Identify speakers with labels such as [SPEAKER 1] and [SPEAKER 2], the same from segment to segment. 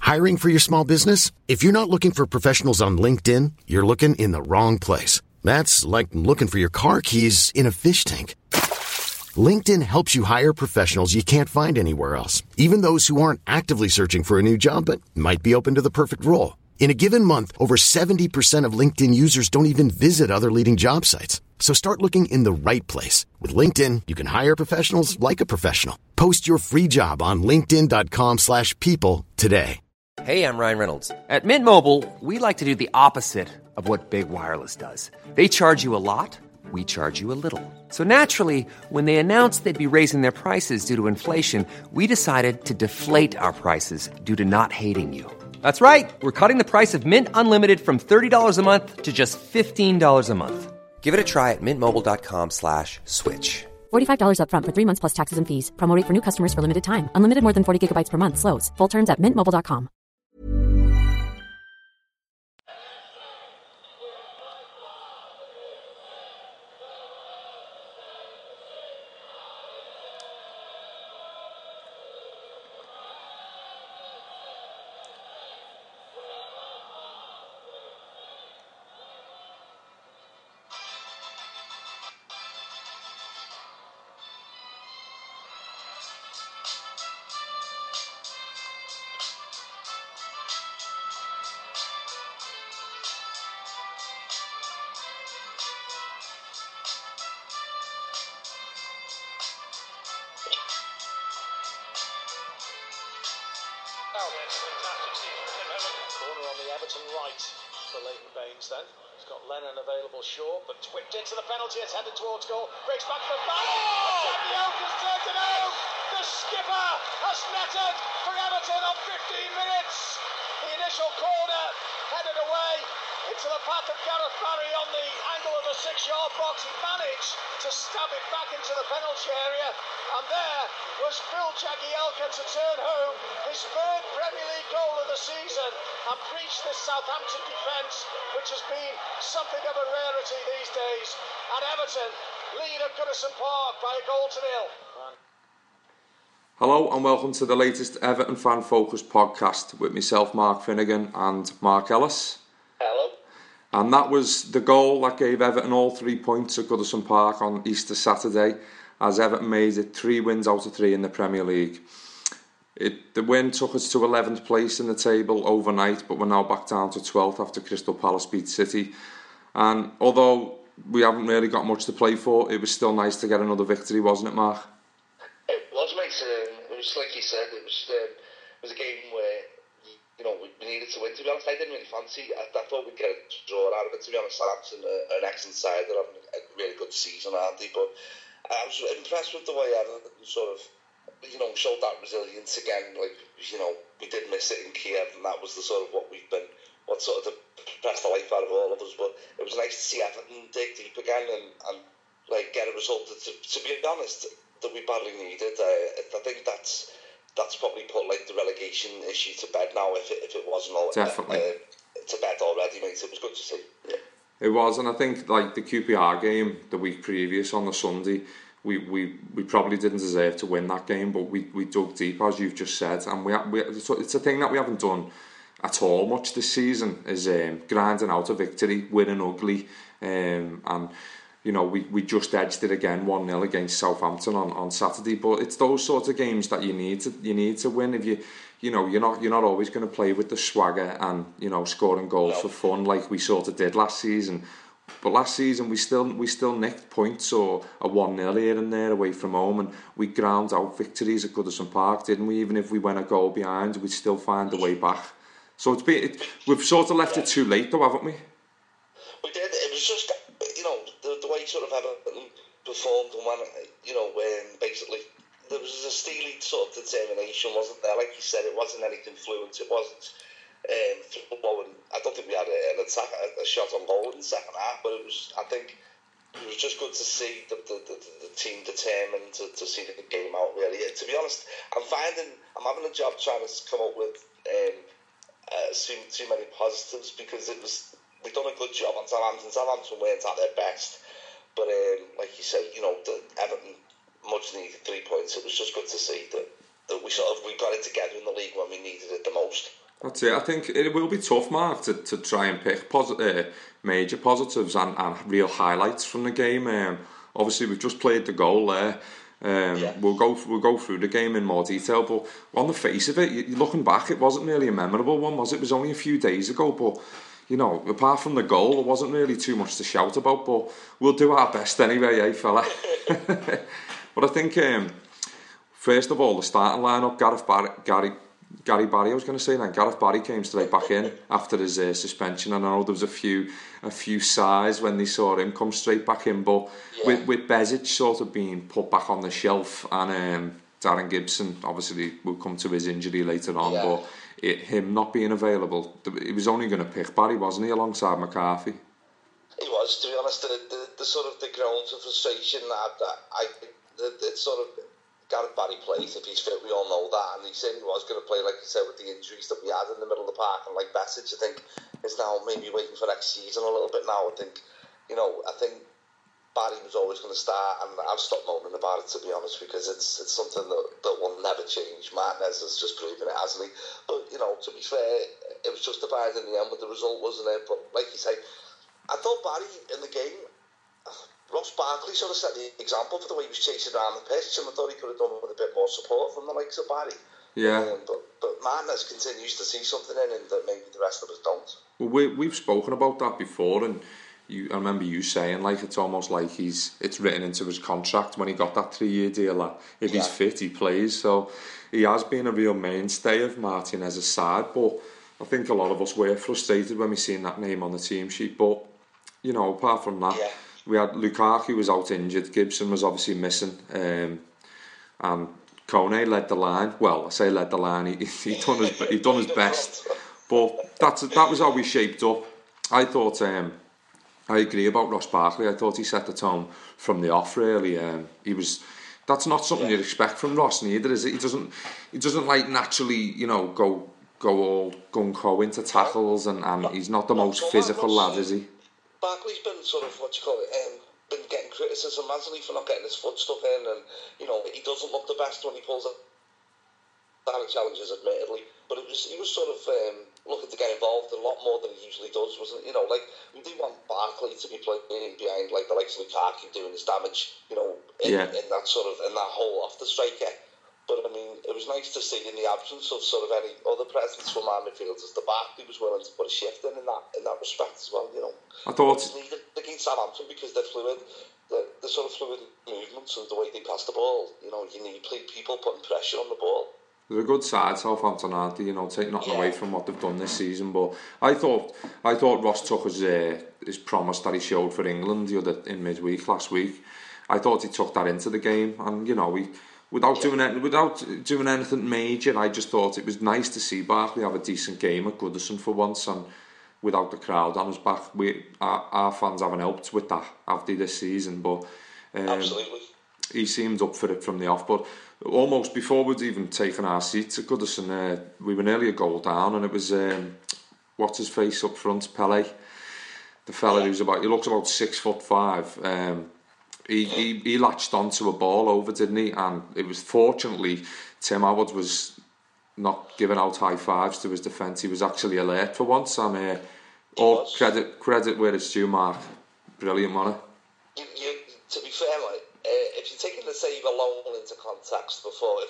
[SPEAKER 1] Hiring for your small business? If you're not looking for professionals on LinkedIn, you're looking in the wrong place. That's like looking for your car keys in a fish tank. LinkedIn helps you hire professionals you can't find anywhere else, even those who aren't actively searching for a new job but might be open to the perfect role. In a given month, over 70% of LinkedIn users don't even visit other leading job sites. So start looking in the right place. With LinkedIn, you can hire professionals like a professional. Post your free job on linkedin.com/people today.
[SPEAKER 2] Hey, I'm Ryan Reynolds. At Mint Mobile, we like to do the opposite of what Big Wireless does. They charge you a lot, we charge you a little. So naturally, when they announced they'd be raising their prices due to inflation, we decided to deflate our prices due to not hating you. That's right. We're cutting the price of Mint Unlimited from $30 a month to just $15 a month. Give it a try at mintmobile.com/switch.
[SPEAKER 3] $45 up front for 3 months plus taxes and fees. Promo rate for new customers for limited time. Unlimited more than 40 gigabytes per month. Slows full terms at mintmobile.com.
[SPEAKER 4] Fantastic season for Tim Howard. Corner on the Everton right for Leighton Baines then. He's got Lennon available short, but whipped into the penalty. It's headed towards goal. Breaks back for Ballon. Jackie Elkins turned it home. The skipper has netted for Everton on 15 minutes. The initial corner headed away into the path of Gareth Barry on the angle of the 6-yard box. He managed to stab it back into the penalty area, and there was Phil Jagielka to turn home his third Premier League goal of the season and breach this Southampton defence, which has been something of a rarity these days. And Everton lead at Goodison Park by a goal to nil.
[SPEAKER 5] Hello and welcome to the latest Everton Fan Focus podcast with myself, Mark Finnegan, and Mark Ellis.
[SPEAKER 4] Hello.
[SPEAKER 5] And that was the goal that gave Everton all 3 points at Goodison Park on Easter Saturday, as Everton made it 3 wins out of 3 in the Premier League. The win took us to 11th place in the table overnight, but we're now back down to 12th after Crystal Palace beat City. And although we haven't really got much to play for, it was still nice to get another victory, wasn't it, Mark?
[SPEAKER 6] It was, mate. It was like you said, it was a game where we needed to win. To be honest, I didn't really fancy. I thought we'd get a draw out of it. To be honest, Southampton are an excellent side. They're having a really good season, aren't they? But I was impressed with the way Everton sort of, showed that resilience again. Like, we did miss it in Kiev, and that was the sort of what sort of depressed the life out of all of us. But it was nice to see Everton dig deep again and like get a result that, to be honest, that we badly needed. I think that's probably put like the relegation issue to bed now. If it wasn't all
[SPEAKER 5] definitely
[SPEAKER 6] to bed already, mate, it was good to see. Yeah.
[SPEAKER 5] It was, and I think like the QPR game the week previous on the Sunday, we probably didn't deserve to win that game, but we dug deep, as you've just said, and it's a thing that we haven't done at all much this season, is grinding out a victory, winning ugly, and we just edged it again 1-0 against Southampton on Saturday. But it's those sorts of games that you need to win. If you're not always going to play with the swagger and scoring goals for fun like we sort of did last season. But last season we still nicked points or a 1-0 here and there away from home, and we ground out victories at Goodison Park, didn't we? Even if we went a goal behind, we'd still find a way back. So we've sort of left it too late, though, haven't we?
[SPEAKER 6] We did. It was just the way sort of Everton performed, and when basically there was a steely sort of determination, wasn't there? Like you said, it wasn't anything fluent. It wasn't. I don't think we had a shot on goal in the second half, but I think it was just good to see the team determined to see the game out. Really, to be honest, I'm having a job trying to come up with too many positives, because we've done a good job on Southampton. Southampton weren't at their best, but like you said, Everton much needed 3 points. It was just good to see that we got it together in the league when we needed it the most.
[SPEAKER 5] That's it. I think it will be tough, Mark, to try and pick major positives and real highlights from the game. Obviously, we've just played the goal there. We'll go through the game in more detail, but on the face of it, looking back, it wasn't really a memorable one, was it? It was only a few days ago, but you know, apart from the goal, there wasn't really too much to shout about. But we'll do our best anyway, eh, fella? But I think first of all, the starting lineup: Gary Barry, I was going to say then. Gareth Barry came straight back in after his suspension, and I know there was a few sighs when they saw him come straight back in. But with Bezic sort of being put back on the shelf, and Darren Gibson, obviously we'll come to his injury later on, but him not being available, he was only going to pick Barry, wasn't he, alongside McCarthy?
[SPEAKER 6] He was, to be honest. The sort of the groans of frustration it's sort of. Gareth Barry plays if he's fit, we all know that, and he said he was going to play, like you said, with the injuries that we had in the middle of the park, and like Bezic, I think, is now maybe waiting for next season a little bit now. I think Barry was always going to start, and I've stopped moaning about it, to be honest, because it's something that will never change. Martinez has just proven it, hasn't he? But, you know, to be fair, it was justified in the end with the result, wasn't it? But like you say, I thought Barry in the game, Ross Barkley sort of set the example for the way he was chasing around the pitch, and I thought he could have done with a bit more support from the likes of Barry.
[SPEAKER 5] Yeah.
[SPEAKER 6] But Martinez continues to see something in him that maybe the rest of us don't.
[SPEAKER 5] Well, we've spoken about that before, and I remember you saying, like, it's almost like it's written into his contract when he got that 3-year deal that if he's fit, he plays. So he has been a real mainstay of Martinez's side, but I think a lot of us were frustrated when we seen that name on the team sheet. But, you know, apart from that, we had Lukaku was out injured, Gibson was obviously missing, and Kone led the line. Well, I say led the line, he done his best, but that was how we shaped up. I thought, I agree about Ross Barkley. I thought he set the tone from the off, really. That's not something you'd expect from Ross, neither is it? He doesn't like naturally, you know, go all gung-ho into tackles, and he's not the most physical lad, is he?
[SPEAKER 6] Barkley's been sort of, been getting criticism, hasn't he, for not getting his foot stuck in, and, you know, he doesn't look the best when he pulls up direct challenges, admittedly, but he was sort of looking to get involved a lot more than he usually does, wasn't it? You know, like, we do want Barkley to be playing behind, like, the likes of Lukaku doing his damage, you know, in that sort of, in that hole off the striker. But, I mean, it was nice to see in the absence of sort of any other presence from our midfielders, the Barkley was willing to put a shift in that respect as well, you know.
[SPEAKER 5] I thought
[SPEAKER 6] it's needed against Southampton because they're fluid, the sort of fluid movements and the way they pass the ball. You know, you need people putting pressure on the ball.
[SPEAKER 5] They're a good side, Southampton, aren't they? You know, take nothing away from what they've done this season. But I thought Ross took his promise that he showed for England in midweek last week. I thought he took that into the game, and you know, without doing anything major, I just thought it was nice to see Barkley have a decent game at Goodison for once, and without the crowd on his back. Our fans haven't helped with that, have they, this season? But
[SPEAKER 6] absolutely,
[SPEAKER 5] he seemed up for it from the off. But almost before we'd even taken our seats at Goodison, we were nearly a goal down, and it was what's his face up front, Pele, the fella he looks about 6'5". He latched onto a ball over, didn't he? And it was, fortunately, Tim Howard was not giving out high fives to his defence. He was actually alert for once, and all credit where it's due, Mark. Brilliant, man.
[SPEAKER 6] To be fair, like, if you're taking the save alone into context before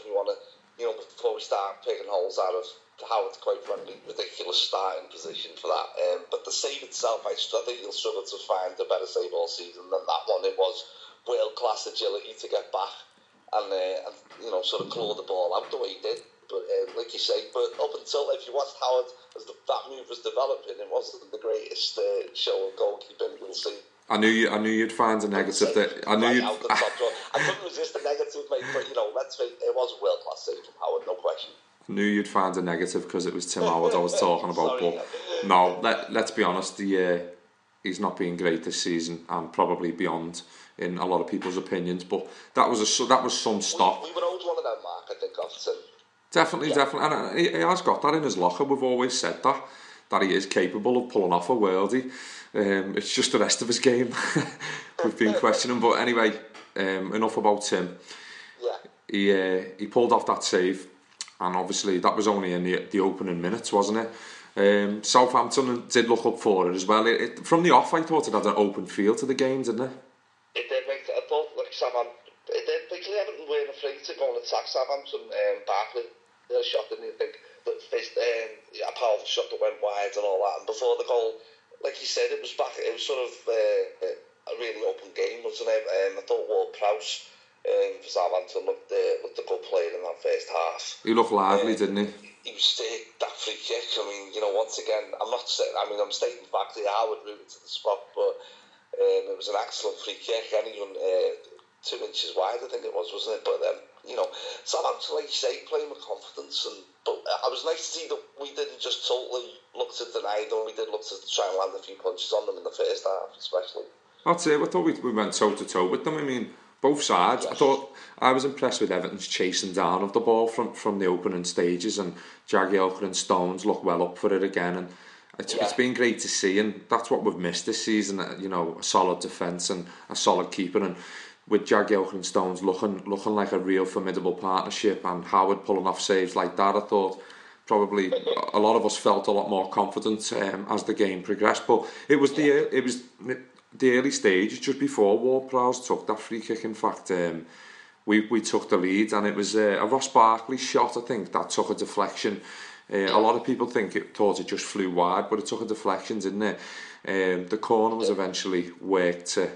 [SPEAKER 6] we start picking holes out of Howard's quite frankly ridiculous starting position for that. But the save itself, I think you'll struggle to find a better save all season than that one. It was world-class agility to get back and sort of claw the ball out the way he did. But like you say, but up until, if you watched Howard as that move was developing, it wasn't the greatest show of goalkeeping we'll see.
[SPEAKER 5] I knew you'd find a negative. I
[SPEAKER 6] couldn't resist the negative, mate. But let's face it was a world-class save from Howard, no question.
[SPEAKER 5] I knew you'd find a negative because it was Tim Howard I was talking about. Sorry, but no, let's be honest. He's not been great this season, and probably beyond in a lot of people's opinions. But that was some stop.
[SPEAKER 6] We were owed one of them, Mark. I think off Tim.
[SPEAKER 5] Definitely, and he has got that in his locker. We've always said that he is capable of pulling off a worldie. It's just the rest of his game we've been questioning. But anyway, enough about Tim.
[SPEAKER 6] Yeah.
[SPEAKER 5] He pulled off that save. and obviously that was only in the opening minutes, wasn't it? Southampton did look up for it as well. From the off, I thought it had an open feel to the game, didn't it?
[SPEAKER 6] It did. I thought it did. Basically, Everton weren't afraid to go and attack Southampton. Barkley a shot, didn't you think? That faced a powerful shot that went wide and all that. And before the goal, like you said, it was sort of a really open game, wasn't it? I thought Ward-Prowse for Southampton looked a good player in that first half.
[SPEAKER 5] He looked lively, didn't he?
[SPEAKER 6] He was that free kick. I mean, once again, I'm stating back to Howard rooted to the spot, but it was an excellent free kick, and even 2 inches wide, I think it was, wasn't it? But Southampton, like you say, playing with confidence, but it was nice to see that we didn't just totally look to deny them. We did look to try and land a few punches on them in the first half, especially.
[SPEAKER 5] That's it. I thought we went toe to toe with them. I mean, both sides. Yes. I was impressed with Everton's chasing down of the ball from the opening stages, and Jagielka and Stones look well up for it again, and it's been great to see, and that's what we've missed this season. A solid defence and a solid keeper, and with Jagielka and Stones looking like a real formidable partnership, and Howard pulling off saves like that, I thought probably a lot of us felt a lot more confident as the game progressed. But it was the early stage, just before Ward-Prowse took that free kick. In fact, we took the lead, and it was a Ross Barkley shot, I think, that took a deflection. A lot of people thought it just flew wide, but it took a deflection, didn't it? The corner was eventually worked to...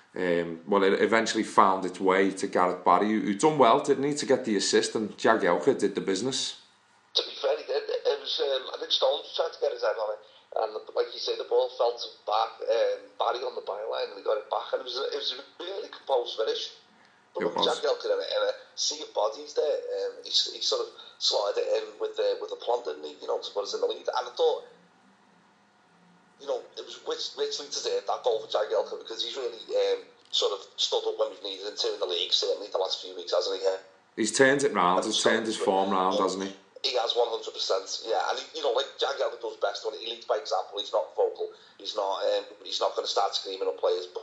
[SPEAKER 5] it eventually found its way to Gareth Barry, who done well, didn't he, to get the assist, and Jagielka did the business.
[SPEAKER 6] To be fair, he did. It was, I think Stones tried to get his head on it, and like you say, the ball fell to Barry on the byline, and he got it back, and it was a really composed finish. But Jagielka in a sea of bodies there, he sort of slotted it in with a plum, didn't he? To put us in the lead, and I thought, it was richly deserved, that goal for Jagielka, because he's really sort of stood up when we've needed him to in the league, certainly the last few weeks, hasn't he?
[SPEAKER 5] He's turned it round, he's turned his form round, hasn't he?
[SPEAKER 6] He has 100%, yeah, and like Jagielka does best when he leads by example. He's not vocal, he's not going to start screaming at players, but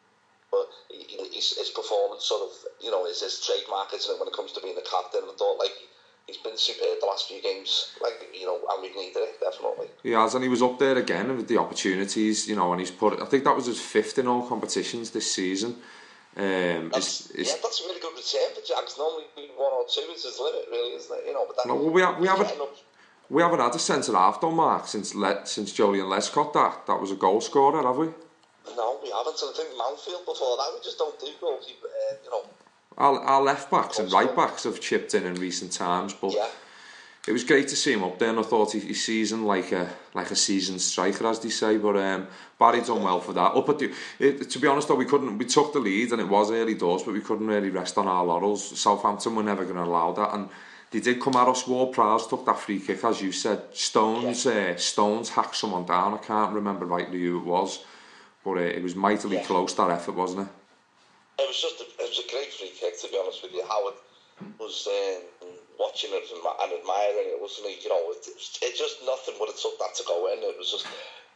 [SPEAKER 6] his performance sort of, is his trademark, isn't it, when it comes to being a captain. And I thought, he's been superb the last few games, and we've needed it, definitely. He
[SPEAKER 5] has, and he was up there again with the opportunities, and he's I think that was his 5th in all competitions this season.
[SPEAKER 6] That's a really good return for Jags. Normally 1 or 2 is his limit, really, isn't it? But
[SPEAKER 5] we haven't had a centre half though, Mark, since Joleon Lescott. That was a goal scorer, have we?
[SPEAKER 6] No, we haven't. And I think Mountfield before that, we just don't do goalkeeper.
[SPEAKER 5] Our left backs and right backs have chipped in recent times, but it was great to see him up there, and I thought he seasoned like a seasoned striker, as they say. But Barry done well for that. To be honest though, we took the lead, and it was early doors, but we couldn't really rest on our laurels. Southampton were never going to allow that, and they did come at us. Ward-Prowse took that free kick, as you said. Stones hacked someone down. I can't remember rightly who it was, but it was mightily close, that effort, wasn't it?
[SPEAKER 6] It was a great free kick, to be honest with you. Howard was watching it and admiring it, wasn't he? It just nothing would have took that to go in. It was just,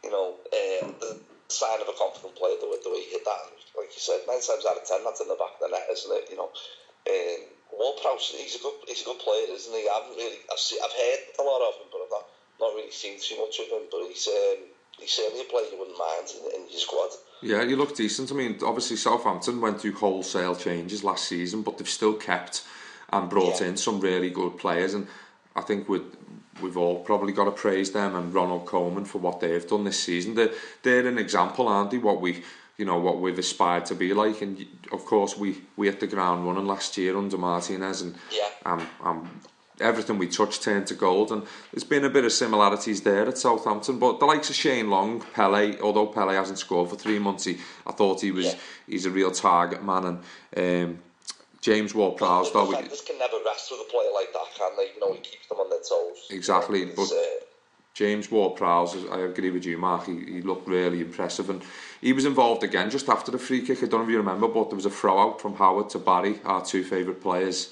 [SPEAKER 6] the sign of a confident player, the way he hit that. And like you said, 9 times out of 10, that's in the back of the net, isn't it? Ward-Prowse, he's a good player, isn't he? I've heard a lot of him, but I've not really seen too much of him. But he's certainly a player you wouldn't mind in your squad.
[SPEAKER 5] Yeah, he looked decent. I mean, obviously Southampton went through wholesale changes last season, but they've still kept and brought in some really good players, and I think we've all probably got to praise them and Ronald Koeman for what they've done this season. They're an example, aren't they? What we've aspired to be like, and of course we hit the ground running last year under Martinez, and everything we touched turned to gold, and there's been a bit of similarities there at Southampton. But the likes of Shane Long, Pele, although Pele hasn't scored for 3 months, I thought he's a real target man, and James Ward-Prowse, though.
[SPEAKER 6] Defenders can never rest with a player like that, can they? He keeps them on their toes.
[SPEAKER 5] Exactly, but James Ward-Prowse, I agree with you, Mark, he looked really impressive, and he was involved again just after the free kick. I don't know if you remember, but there was a throw out from Howard to Barry, our 2 favourite players.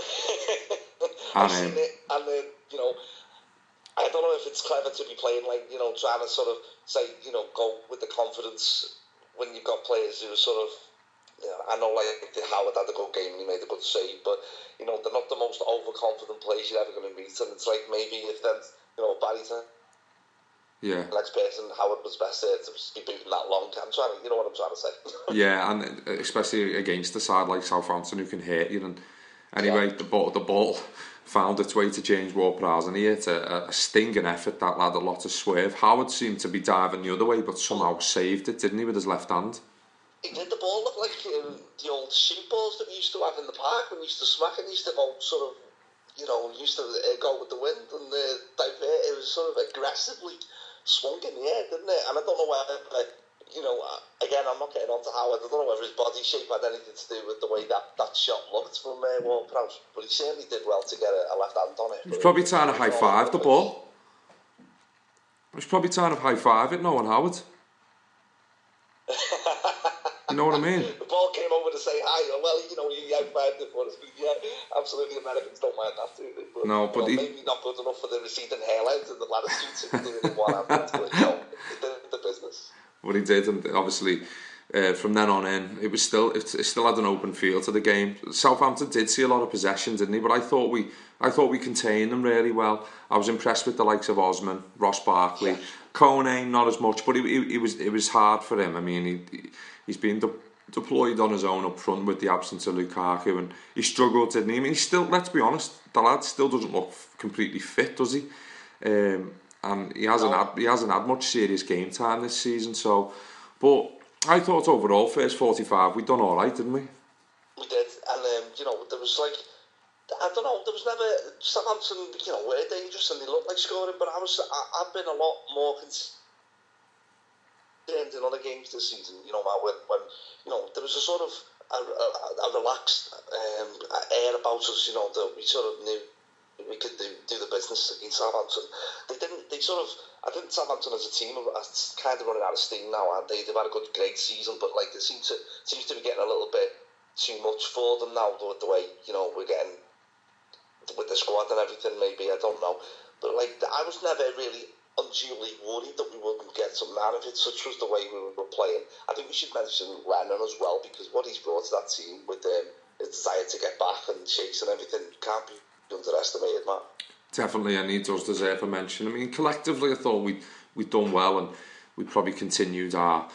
[SPEAKER 6] I've seen it, and I don't know if it's clever to be playing trying to sort of say, go with the confidence when you've got players who are sort of Yeah, I know, like, Howard had a good game and he made a good save, but, you know, they're not the most overconfident players you're ever going to meet, and it's like, maybe if then, you know, Barry's the next person, Howard was best there to be beaten that long. You know what I'm trying to say.
[SPEAKER 5] Yeah, and especially against a side like Southampton who can hit you. And anyway, the ball found its way to James Ward-Prowse, and he hit a stinging effort that had a lot of swerve. Howard seemed to be diving the other way, but somehow saved it, didn't he, with his left hand?
[SPEAKER 6] He did. The ball look like the old shoot balls that we used to have in the park when we used to smack it. He used to go sort of, you know, used to go with the wind and divert. It was sort of aggressively swung in the air, didn't it? And I don't know whether, you know, again, I'm not getting on to Howard. I don't know whether his body shape had anything to do with the way that shot looked from Ward-Prowse, but he certainly did well to get a left hand on it.
[SPEAKER 5] He was probably trying to high five the ball. He was probably trying to high five it, knowing Howard. You know what I mean?
[SPEAKER 6] The ball came over to say hi. Well, you know, he high-fived it for us. Yeah, absolutely, Americans don't mind that, do they? But,
[SPEAKER 5] no, but
[SPEAKER 6] maybe not good enough for the receding hairlines and the ladder suits if they didn't want to, but, you know, he did the business.
[SPEAKER 5] What he did, and obviously from then on in, it still had an open feel to the game. Southampton did see a lot of possession, didn't he? But I thought we contained them really well. I was impressed with the likes of Osman, Ross Barkley, Kone, not as much, but it was hard for him. I mean, he's been deployed on his own up front with the absence of Lukaku, and he struggled, didn't he? I mean, he still, let's be honest, the lad still doesn't look completely fit, does he? And he hasn't had much serious game time this season. So, but I thought overall, first 45, we'd done all right, didn't we?
[SPEAKER 6] We did, and you know, there was like, I don't know, there was never Southampton, you know, were dangerous and they looked like scoring, but I've been a lot more concerned in other games this season. You know, when you know, there was a sort of a relaxed air about us. You know, that we sort of knew we could do the business against Southampton. I think Southampton as a team are kind of running out of steam now, aren't they? They've had a great season, but like they seems to be getting a little bit too much for them now, the way, you know, we're getting with the squad and everything. Maybe, I don't know, but like I was never really unduly worried that we wouldn't get something out of it. Such was the way we were playing. I think we should mention Lennon as well, because what he's brought to that team with his desire to get back and shakes and everything can't be underestimated, man.
[SPEAKER 5] Definitely, and he does deserve a mention. I mean, collectively, I thought we'd done well, and we probably continued our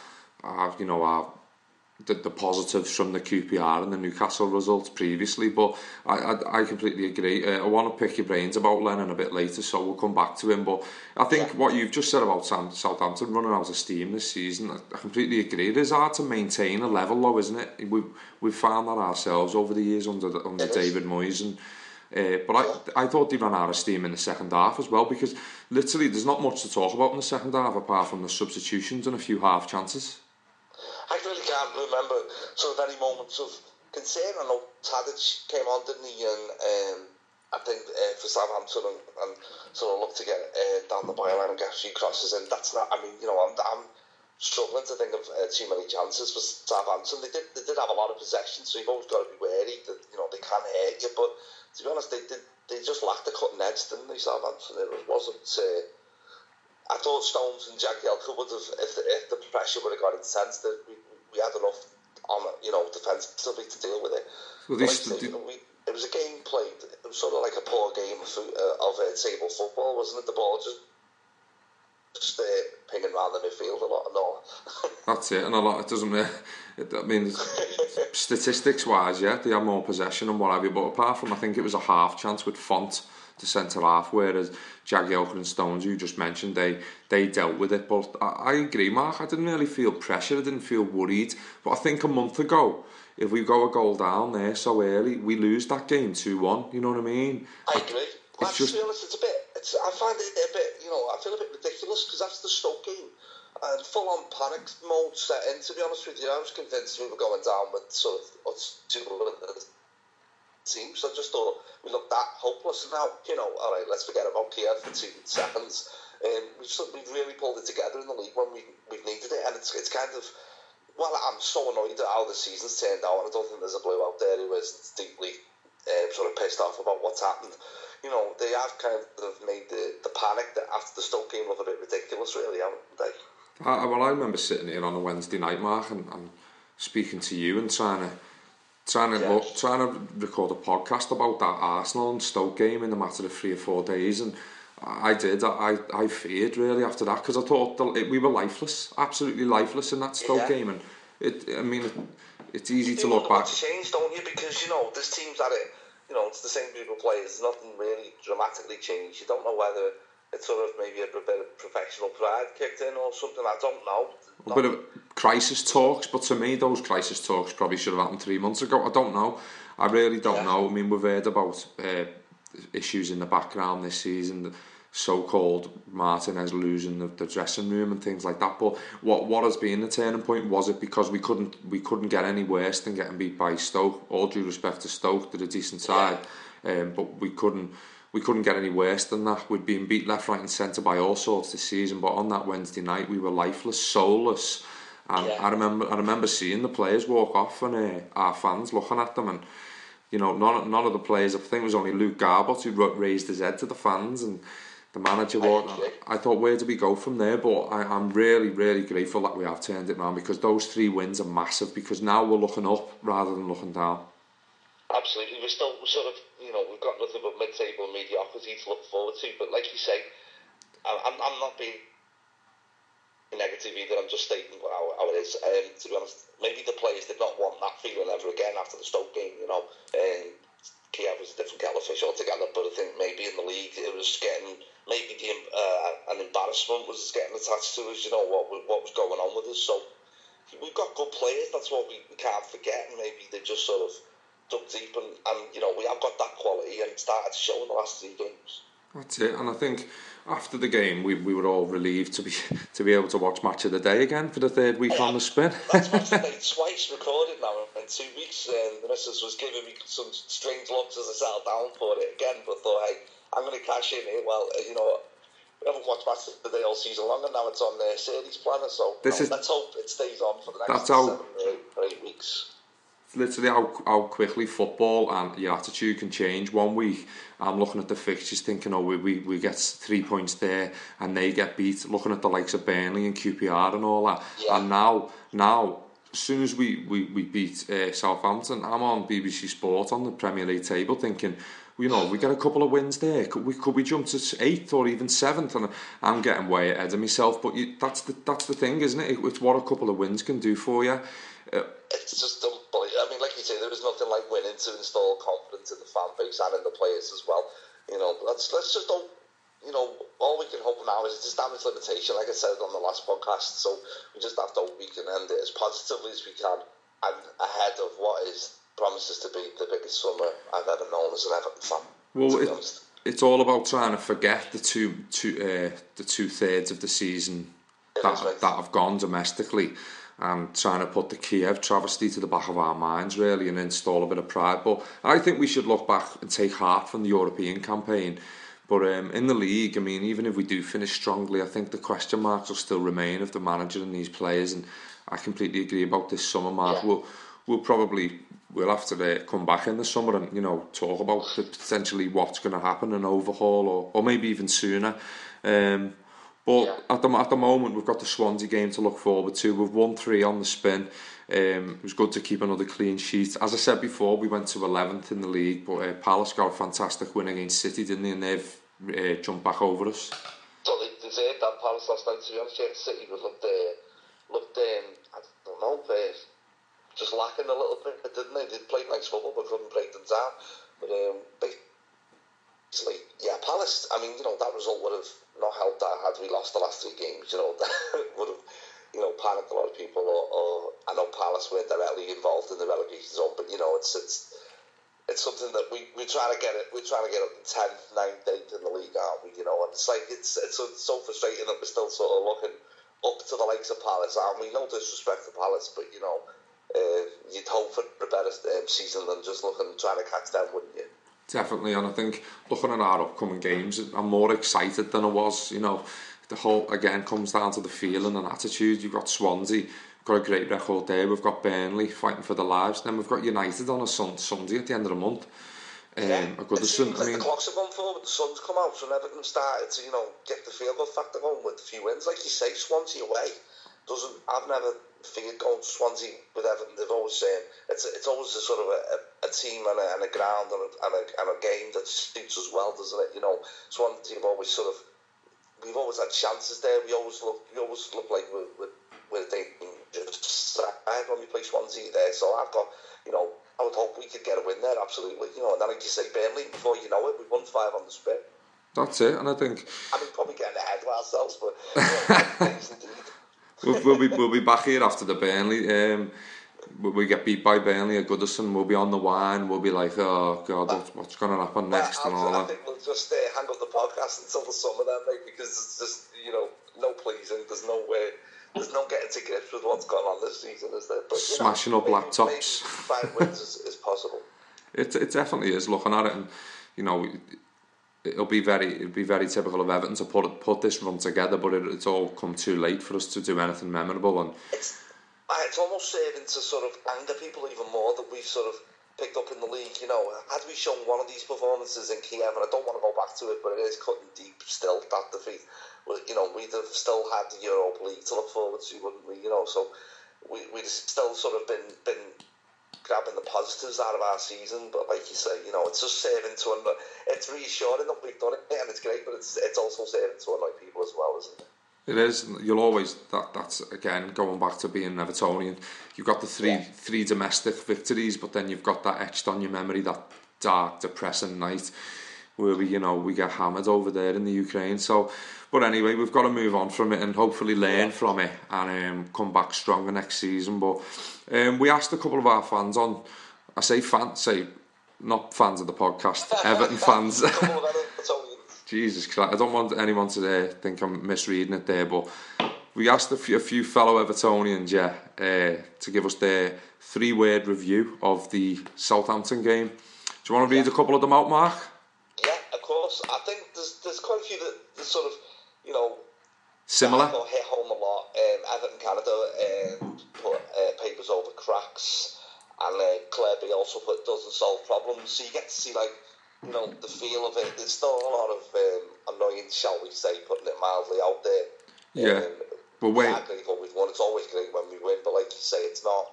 [SPEAKER 5] the positives from the QPR and the Newcastle results previously. But I completely agree. I want to pick your brains about Lennon a bit later, so we'll come back to him. But I think what you've just said about Southampton running out of steam this season, I completely agree. It is hard to maintain a level, though, isn't it? We've found that ourselves over the years under David Moyes, and. But I thought they ran out of steam in the second half as well, because literally there's not much to talk about in the second half apart from the substitutions and a few half chances.
[SPEAKER 6] I really can't remember sort of any moments of concern. I know Tadic came on, didn't he? And I think for Southampton and sort of looked to get down the byline and get a few crosses in. That's not. I mean, you know, I'm struggling to think of too many chances for Southampton. They did have a lot of possession, so you've always got to be wary that, you know, they can hurt you, but. To be honest, they just lacked the cutting edge, didn't they, Southampton? It wasn't. I thought Stones and Jagielka would have, if the pressure would have got intense, that we had enough on, you know, defensively to deal with it. Well, it was a game played. It was sort of like a poor game of table football, wasn't it? The ball just pinging around the midfield a lot and all.
[SPEAKER 5] That's it, and a lot. It doesn't. I mean, statistics wise, yeah, they have more possession and what have you. But apart from, I think it was a half chance with Font to centre half, whereas Jagielka and Stones, who you just mentioned, they dealt with it. But I agree, Mark. I didn't really feel pressure. I didn't feel worried. But I think a month ago, if we go a goal down there so early, we lose that game 2-1. You know what I mean?
[SPEAKER 6] I agree. To be honest, I find it a bit, you know, I feel a bit ridiculous, because after the Stoke game, and full-on panic mode set in, to be honest with you. I was convinced we were going down with sort of two teams. I just thought we looked that hopeless. Now, you know, all right, let's forget about Kiev for 2 seconds. We've really pulled it together in the league when we've needed it, and it's kind of, well, I'm so annoyed at how the season's turned out, and I don't think there's a blue out there who is deeply sort of pissed off about what's happened. You know, they have kind of made the panic that after the Stoke game look a bit ridiculous, really, haven't they?
[SPEAKER 5] Well, I remember sitting here on a Wednesday night, Mark, and speaking to you and trying to record a podcast about that Arsenal and Stoke game in a matter of 3 or 4 days, and I feared really after that, because I thought we were lifeless, absolutely lifeless in that Stoke game, and it's easy to look back.
[SPEAKER 6] It's changed, don't you? Because this team's at it. It's the same group of players. Nothing really dramatically changed. You don't know whether it's sort of maybe a bit of professional pride kicked in or something. I don't know.
[SPEAKER 5] A bit of crisis talks, but to me, those crisis talks probably should have happened 3 months ago. I don't know. I really don't know. I mean, we've heard about issues in the background this season, the so-called Martinez losing the dressing room and things like that. But what has been the turning point? Was it because we couldn't get any worse than getting beat by Stoke? All due respect to Stoke, they're a decent side, but we couldn't get any worse than that. We'd been beat left, right and centre by all sorts this season, but on that Wednesday night we were lifeless, soulless. And I remember seeing the players walk off and our fans looking at them, and none of the players, I think it was only Luke Garbott who raised his head to the fans, and the manager walked. I thought, where do we go from there? But I'm really, really grateful that we have turned it around, because those 3 wins are massive, because now we're looking up rather than looking down.
[SPEAKER 6] Absolutely, we're still sort of, we've got nothing but mid-table mediocrity to look forward to. But like you say, I'm not being negative either. I'm just stating how it is. To be honest, maybe the players did not want that feeling ever again after the Stoke game. Kiev was a different kettle of fish altogether. But I think maybe in the league it was getting an embarrassment was getting attached to us. What was going on with us. So we've got good players. That's what we can't forget. And maybe they just sort of dug deep, and we have got that quality, and it started to show in the last 3 games.
[SPEAKER 5] That's it. And I think after the game we were all relieved to be able to watch Match of the Day again for the 3rd week on the spin.
[SPEAKER 6] That's Match of the Day twice recorded now in 2 weeks, and the missus was giving me some strange looks as I settled down for it again, but thought, hey, I'm going to cash in here. Well, we haven't watched Match of the Day all season long, and now it's on the series planner, so let's hope it stays on for the next 7 or 8 weeks.
[SPEAKER 5] Literally how quickly football and your attitude can change. 1 week I'm looking at the fixtures thinking, we get 3 points there and they get beat, looking at the likes of Burnley and QPR and all that, and now as soon as we beat Southampton, I'm on BBC Sport on the Premier League table thinking, we get a couple of wins there, could we jump to 8th or even 7th, and I'm getting way ahead of myself. But that's the thing, isn't it? It's what a couple of wins can do for you.
[SPEAKER 6] It's just unbelievable. I mean, like you say, there is nothing like winning to install confidence in the fan base and in the players as well. Let's just don't. All we can hope now is it's damage limitation, like I said on the last podcast. So we just have to hope we can end it as positively as we can, and ahead of what promises to be the biggest summer I've ever known as an Everton fan. Well,
[SPEAKER 5] it's all about trying to forget the 2/3 of the season that have gone domestically, and trying to put the Kiev travesty to the back of our minds, really, and install a bit of pride. But I think we should look back and take heart from the European campaign. But in the league, I mean, even if we do finish strongly, I think the question marks will still remain of the manager and these players. And I completely agree about this summer, Mark. Yeah. We'll have to come back in the summer and talk about potentially what's going to happen, an overhaul, or maybe even sooner. At the moment, we've got the Swansea game to look forward to. We've won 3 on the spin. It was good to keep another clean sheet. As I said before, we went to 11th in the league, but Palace got a fantastic win against City, didn't they? And they've jumped back over us.
[SPEAKER 6] So they deserved that, Palace, last night, to be honest. City looked I don't know, just lacking a little bit, didn't they? They played nice football, but couldn't break them down. But Palace, I mean, that result would have not helped that had we lost the last 3 games. That would have, panicked a lot of people. Or I know Palace weren't directly involved in the relegation zone, but it's something that we're trying to get it. We're trying to get up to 10th, 9th, 8th in the league, aren't we? And it's like it's so frustrating that we're still sort of looking up to the likes of Palace, aren't we? No disrespect to Palace, but you'd hope for a better season than just trying to catch them, wouldn't you?
[SPEAKER 5] Definitely, and I think looking at our upcoming games, I'm more excited than I was. The whole again comes down to the feeling and attitude. You've got Swansea, got a great record there. We've got Burnley fighting for their lives. Then we've got United on a Sunday at the end of the month.
[SPEAKER 6] The clocks have gone forward. The sun's come out, and Everton started to get the feel good factor going with a few wins. Like you say, Swansea away. I've never figured going to Swansea with Everton. They've always saying it's always a sort of a team and a ground and a game that suits us well, doesn't it? You know, Swansea have always we've always had chances there. We always look like we're dangerous side when we play Swansea there. So I've got, I would hope we could get a win there, absolutely. And then like you say, Burnley, before you know it, we've won 5 on the spit.
[SPEAKER 5] That's it, and I think...
[SPEAKER 6] probably getting ahead of ourselves, but...
[SPEAKER 5] we'll be back here after the Burnley. We get beat by Burnley at Goodison, we'll be on the wine, we'll be like, oh God, what's going to happen next and all that.
[SPEAKER 6] I think we'll just hang up the podcast until the summer then, mate, because it's just, no pleasing, there's no way... There's no getting to grips with what's gone on this season, is there? But,
[SPEAKER 5] smashing up laptops.
[SPEAKER 6] Maybe 5 wins is possible.
[SPEAKER 5] It definitely is. Looking at it, and it'll be very typical of Everton to put this run together, but it's all come too late for us to do anything memorable. And
[SPEAKER 6] it's almost serving to sort of anger people even more that we've sort of picked up in the league. Had we shown one of these performances in Kiev, and I don't want to go back to it, but it is cutting deep still, that defeat. Well, we'd have still had the Europa League to look forward to, wouldn't we? So we'd still sort of been grabbing the positives out of our season. But like you say, it's just serving to annoy. It's reassuring that we've done it, and it's great, but it's also serving to annoy people as well, isn't it?
[SPEAKER 5] It is. You'll always that's again going back to being Evertonian. You've got the three domestic victories, but then you've got that etched on your memory, that dark, depressing night where we get hammered over there in the Ukraine. So, but anyway, we've got to move on from it and hopefully learn from it and come back stronger next season. But we asked a couple of our fans on. I say not fans of the podcast, Everton fans. Jesus Christ, I don't want anyone to think I'm misreading it there, but we asked a few fellow Evertonians, to give us their 3-word review of the Southampton game. Do you want to read a couple of them out, Mark?
[SPEAKER 6] Yeah, of course. I think there's quite a few that sort of,
[SPEAKER 5] similar.
[SPEAKER 6] That hit home a lot. Everton Canada put papers over cracks, and Claire B also put doesn't solve problems. So you get to see the feel of it. There's still a lot of annoyance, shall we say, putting it mildly out there.
[SPEAKER 5] Yeah. But wait.
[SPEAKER 6] Yeah, grateful we've won. It's always great when we win, but like you say, it's not.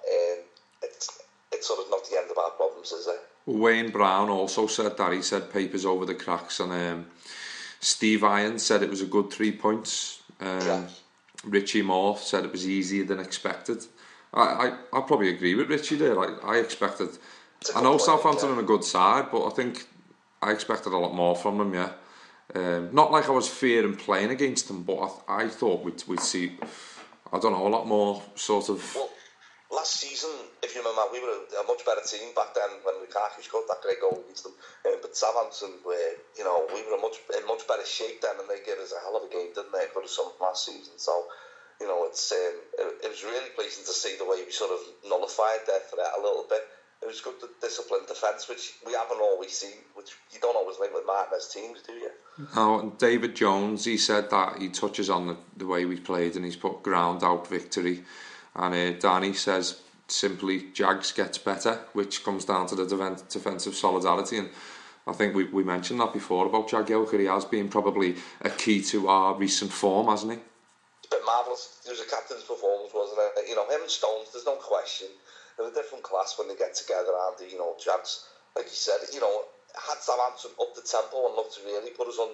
[SPEAKER 6] It's sort of not the end of our problems, is it?
[SPEAKER 5] Wayne Brown also said that. He said papers over the cracks, and Steve Irons said it was a good 3 points. Richie Moore said it was easier than expected. I probably agree with Richie there. I expected. I know Southampton are a good side, but I think I expected a lot more from them. Yeah, not like I was fearing playing against them, but I thought we'd see. I don't know, a lot more sort of.
[SPEAKER 6] Well, last season, if you remember, we were a much better team back then when Lukaku scored that great goal against them. But Southampton, we were in much better shape then, and they gave us a hell of a game, didn't they, for some last season? So, it was really pleasing to see the way we sort of nullified their threat a little bit. It was good disciplined defence, which we haven't always seen, which you don't always link with Martinez teams, do you?
[SPEAKER 5] No, and David Jones, he said that he touches on the way we played, and he's put ground out victory. And Danny says simply Jags gets better, which comes down to the defensive solidarity. And I think we mentioned that before about Jagielka. He has been probably a key to our recent form, hasn't he?
[SPEAKER 6] It's been marvellous. It was a captain's performance, wasn't it? Him and Stones, there's no question. They're a different class when they get together, and Jags, like you said, had Southampton up the tempo and looked to really put us under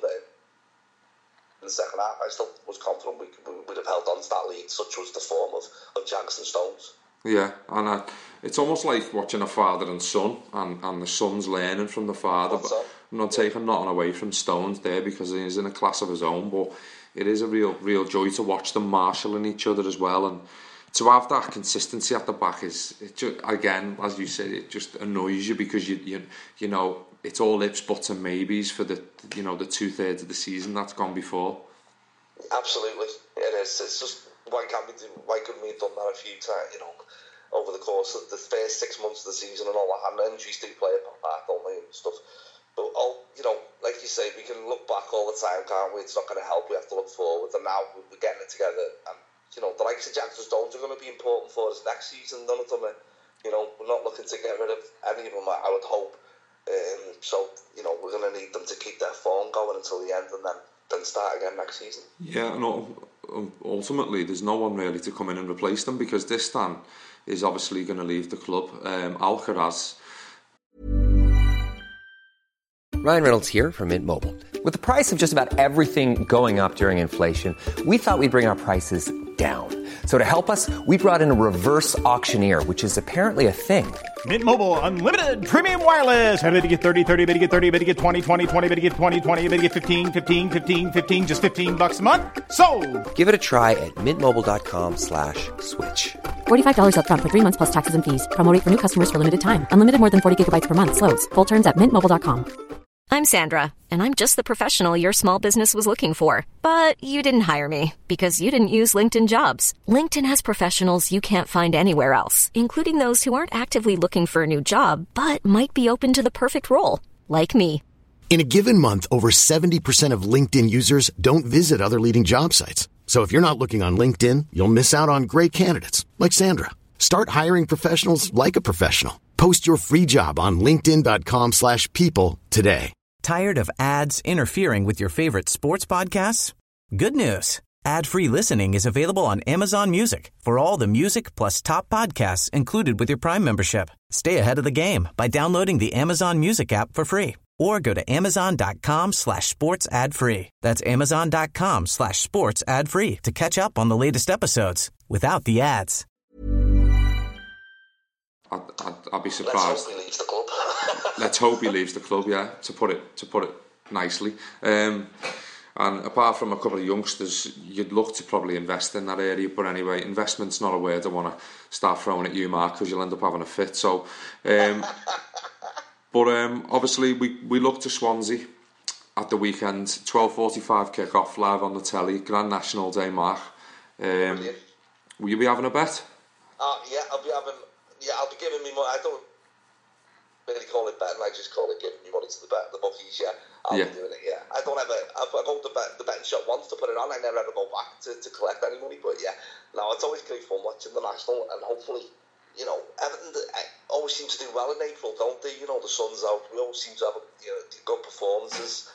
[SPEAKER 6] in the second half. I still was confident we would have held on to that lead. Such was the form of Jags and Stones.
[SPEAKER 5] Yeah, and it's almost like watching a father and son, and the son's learning from the father. But I'm not taking nothing away from Stones there, because he's in a class of his own. But it is a real joy to watch them marshalling each other as well, and to have that consistency at the back again, as you said, it just annoys you, because you know it's all ifs, buts and maybes for the 2/3 of the season that's gone before.
[SPEAKER 6] Absolutely, it is. It's just why couldn't we have done that a few times? Over the course of the first 6 months of the season and all that, and injuries do play a part, don't they, and stuff. But like you say, we can look back all the time, can't we? It's not going to help. We have to look forward, and now we're getting it together. And the likes of Jags and Stones are going to be important for us next season. None of them are, we're not looking to get rid of any of them, I would hope. So, we're going to need them to keep their form going until the end, and then start again next season.
[SPEAKER 5] Yeah, no, ultimately there's no one really to come in and replace them, because Distin is obviously going to leave the club. Alcaraz.
[SPEAKER 2] Ryan Reynolds here from Mint Mobile. With the price of just about everything going up during inflation, we thought we'd bring our prices down. So to help us, we brought in a reverse auctioneer, which is apparently a thing.
[SPEAKER 7] Mint Mobile Unlimited Premium Wireless. How to get 30, 30, bit to get 30, bit to get 20, 20, 20, bit to get 20, 20, bit to get 15, 15, 15, 15, just $15 a month? Sold!
[SPEAKER 2] Give it a try at mintmobile.com/switch.
[SPEAKER 3] $45 up front for 3 months plus taxes and fees. Promo rate for new customers for limited time. Unlimited more than 40 gigabytes per month. Slows full terms at mintmobile.com.
[SPEAKER 8] I'm Sandra, and I'm just the professional your small business was looking for. But you didn't hire me because you didn't use LinkedIn Jobs. LinkedIn has professionals you can't find anywhere else, including those who aren't actively looking for a new job, but might be open to the perfect role, like me.
[SPEAKER 1] In a given month, over 70% of LinkedIn users don't visit other leading job sites. So if you're not looking on LinkedIn, you'll miss out on great candidates like Sandra. Start hiring professionals like a professional. Post your free job on linkedin.com/people today.
[SPEAKER 9] Tired of ads interfering with your favorite sports podcasts? Good news. Ad-free listening is available on Amazon Music for all the music plus top podcasts included with your Prime membership. Stay ahead of the game by downloading the Amazon Music app for free or go to amazon.com/sports ad-free. That's amazon.com/sports ad-free to catch up on the latest episodes without the ads.
[SPEAKER 5] I'd be surprised.
[SPEAKER 6] Let's hope he leaves the club.
[SPEAKER 5] Let's hope he leaves the club. Yeah, to put it nicely. And apart from a couple of youngsters, you'd look to probably invest in that area. But anyway, investment's not a word I want to start throwing at you, Mark, because you'll end up having a fit. So, obviously we look to Swansea at the weekend. 12:45 kick-off live on the telly. Grand National Day, Mark. Will you be having a bet?
[SPEAKER 6] Yeah, I'll be giving me money. I don't really call it betting. I just call it giving me money to the bookies. Yeah, I'll be doing it. Yeah, I go to the betting shop once to put it on. I never ever go back to collect any money. But yeah, no, it's always great fun watching the National, and hopefully, Everton always seem to do well in April, don't they? The sun's out. We always seem to have good performances.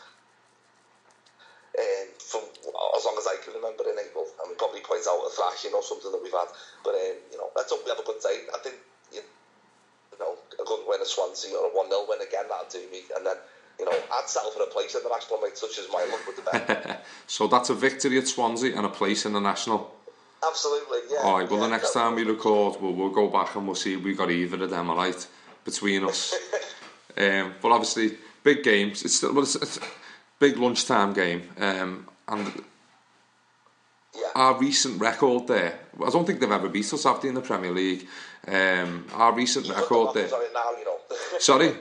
[SPEAKER 6] From as long as I can remember in April, and we probably point out a thrashing or something that we've had. But let's hope we have a good day. I think a good win at Swansea or a 1-0 win again, that'll do me. And then I'd settle for a place in the National, mate, such as my luck with the bet.
[SPEAKER 5] So that's a victory at Swansea and a place in the National.
[SPEAKER 6] Absolutely, yeah.
[SPEAKER 5] All right. Well, the next time we record, we'll go back and we'll see if we got either of them. All right, between us. But obviously, big games. It's still it's a big lunchtime game, and our recent record there. I don't think they've ever beat us, have they, in the Premier League? Our recent record there. Sorry.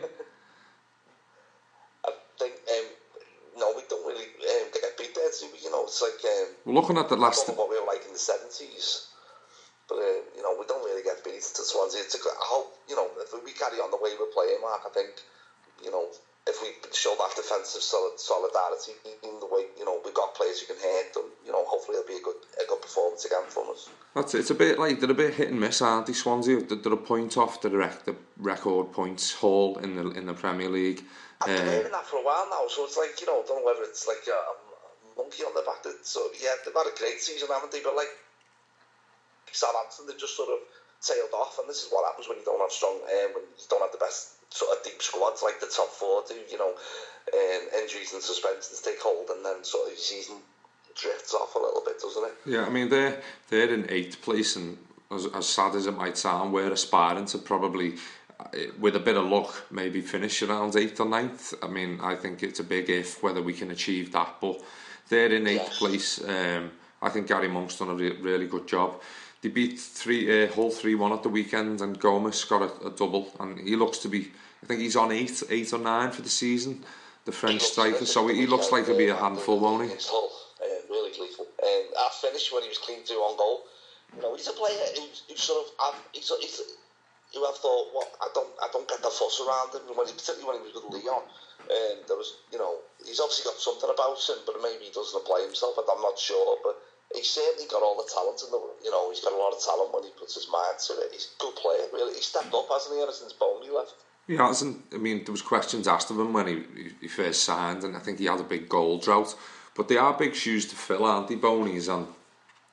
[SPEAKER 6] I think no, we don't really get beat there. So, it's like
[SPEAKER 5] we're looking at the last.
[SPEAKER 6] I don't know what we were like in the 70s, but we don't really get beat to Swansea. I hope if we carry on the way we're playing, Mark, I think if we show that defensive solidarity in the way we've got players who can hit them, hopefully it'll be a good performance again from us.
[SPEAKER 5] That's it. It's a bit like they're a bit hit and miss, aren't they, Swansea? They're a point off the record points haul in the Premier League.
[SPEAKER 6] I've been hearing that for a while now, so it's like I don't know whether it's like a monkey on the back. So yeah, they've had a great season, haven't they? But like Southampton, they've just sort of tailed off, and this is what happens when you don't have when you don't have the best sort of deep squads like the top four do. Injuries and suspensions take hold, and then sort of your season drifts off a little bit, doesn't it?
[SPEAKER 5] Yeah, I mean they're in 8th place, and as sad as it might sound, we're aspiring to probably, with a bit of luck, maybe finish around 8th or 9th. I mean, I think it's a big if whether we can achieve that, but they're in 8th place. I think Gary Monk's done a really good job. They beat Hull 3-1 at the weekend, and Gomez got a double, and he looks to be, I think he's on 8 or 9 for the season, the French striker, so he looks like he'll be a handful, won't he?
[SPEAKER 6] Really gleeful. Our finish when he was clean through on goal, he's a player who sort of, who I've thought, I don't get the fuss around him, particularly when he was with Leon. There was, he's obviously got something about him, but maybe he doesn't apply himself, I'm not sure, but he's certainly got all the talent in the, he's got a lot of talent when he puts his mind to it. He's a good player, really. He stepped up, hasn't he, ever since Boney left?
[SPEAKER 5] He hasn't. I mean, there was questions asked of him when he first signed, and I think he had a big goal drought. But they are big shoes to fill, aren't they, Boney's? And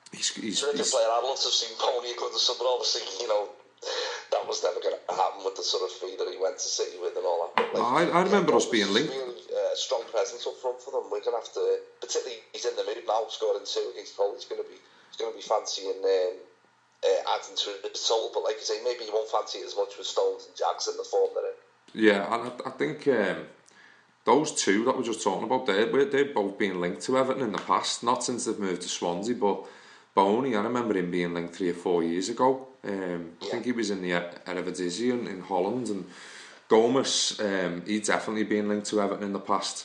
[SPEAKER 5] He's
[SPEAKER 6] a player. I'd love to have seen Pony go to Sunderland, obviously, that was never going to happen with the sort of fee that he went to City with and all that. But,
[SPEAKER 5] I remember us being linked.
[SPEAKER 6] Really strong presence up front for them. We're going to have to, particularly he's in the mood now, scoring 2 against Hull. He's going to be fancying adding to the total. But like you say, maybe he won't fancy it as much with Stones and Jags in the form they're in.
[SPEAKER 5] Yeah, and I think those two that we're just talking about, they've both been linked to Everton in the past. Not since they've moved to Swansea, but Boney, I remember him being linked 3 or 4 years ago. I think he was in the Eredivisie in Holland, and Gomez, he'd definitely been linked to Everton in the past.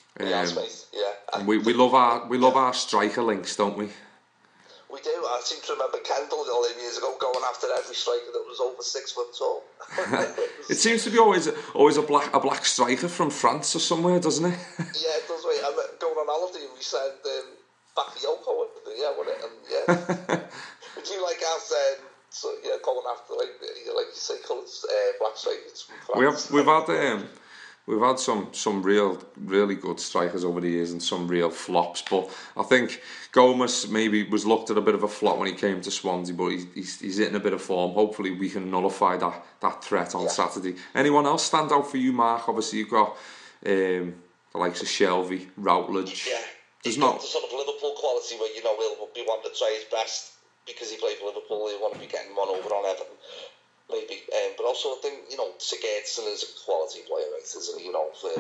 [SPEAKER 5] And we love our striker links, don't we?
[SPEAKER 6] We do. I seem to remember Kendall all them years ago going after every striker that was over 6 foot tall.
[SPEAKER 5] It seems to be always a black striker from France or somewhere, doesn't it?
[SPEAKER 6] Yeah, it does. I'm going on holiday and we said Bakayoko, wasn't it? And yeah, we do like us. Going after like you say, colours, black strikers from France. We've had some really good strikers over the years and some real flops, but I think Gomez maybe was looked at a bit of a flop when he came to Swansea, but he's hitting a bit of form. Hopefully we can nullify that threat on Saturday. Anyone else stand out for you, Mark? Obviously you've got the likes of Shelvey, Routledge. Yeah, he's got the sort of Liverpool quality where he'll be wanting to try his best because he played for Liverpool. He'll want to be getting one over on Everton. Maybe, but also I think Sigurdsson is a quality player, right? Isn't he?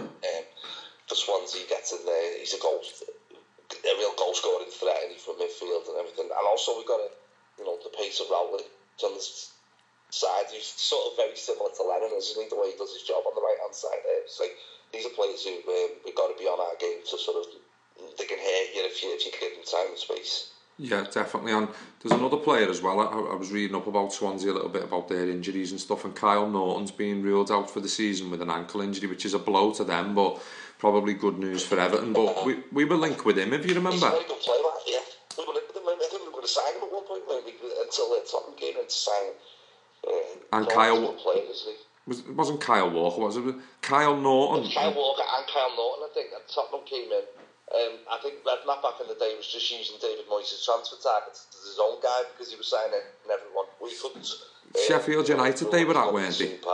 [SPEAKER 6] For Swansea, he gets in there. He's a real goal scoring threat, and from midfield and everything. And also we've got the pace of Routledge on the side. He's sort of very similar to Lennon, isn't he? The way he does his job on the right hand side there. It's like these are players who we've got to be on our game to sort of they can hurt you if you give them time and space.
[SPEAKER 5] Yeah, definitely. And there's another player as well. I was reading up about Swansea a little bit about their injuries and stuff, and Kyle Norton's been ruled out for the season with an ankle injury, which is a blow to them, but probably good news for Everton. But we were linked with him, if you remember.
[SPEAKER 6] He's a very good player, yeah. We were linked with him. I think we were going to sign him at one point, maybe, until Tottenham came in to sign him.
[SPEAKER 5] And Kyle... It wasn't Kyle Walker, was it? Kyle Norton.
[SPEAKER 6] Kyle Walker and Kyle Norton, I think, and Tottenham came in. I think Redknapp back in the day was just using David Moyes' transfer targets as his own guy because he was signing everyone. We couldn't.
[SPEAKER 5] Sheffield United, they were at, weren't they?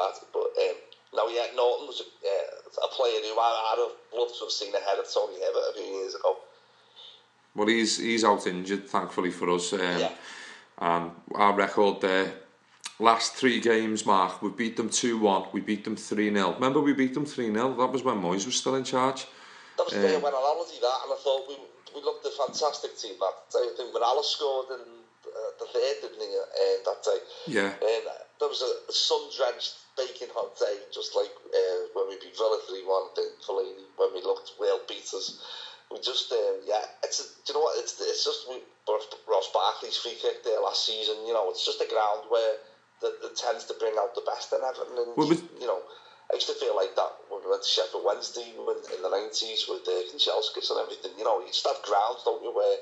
[SPEAKER 6] Norton was a player who I'd have loved to have seen ahead of Tony Hibbert a few years ago.
[SPEAKER 5] Well, he's out injured, thankfully for us. And our record there, last 3 games, Mark, we beat them 2-1, we beat them 3-0. Remember we beat them 3-0? That was when Moyes was still in charge.
[SPEAKER 6] That was the day I went on holiday, and I thought we looked a fantastic team that day. I think Morales scored in the third, didn't he, that day?
[SPEAKER 5] Yeah.
[SPEAKER 6] And there was a sun-drenched, baking hot day, just like when we beat Villa 3-1 in Fellaini, when we looked well beaters. We just, do you know what, it's just Ross Barkley's free kick there last season, it's just a ground where that tends to bring out the best in Everton, and, I used to feel like that when we went to Sheffield Wednesday in the 90s with Kanchelskis and everything. You just have grounds, don't you, where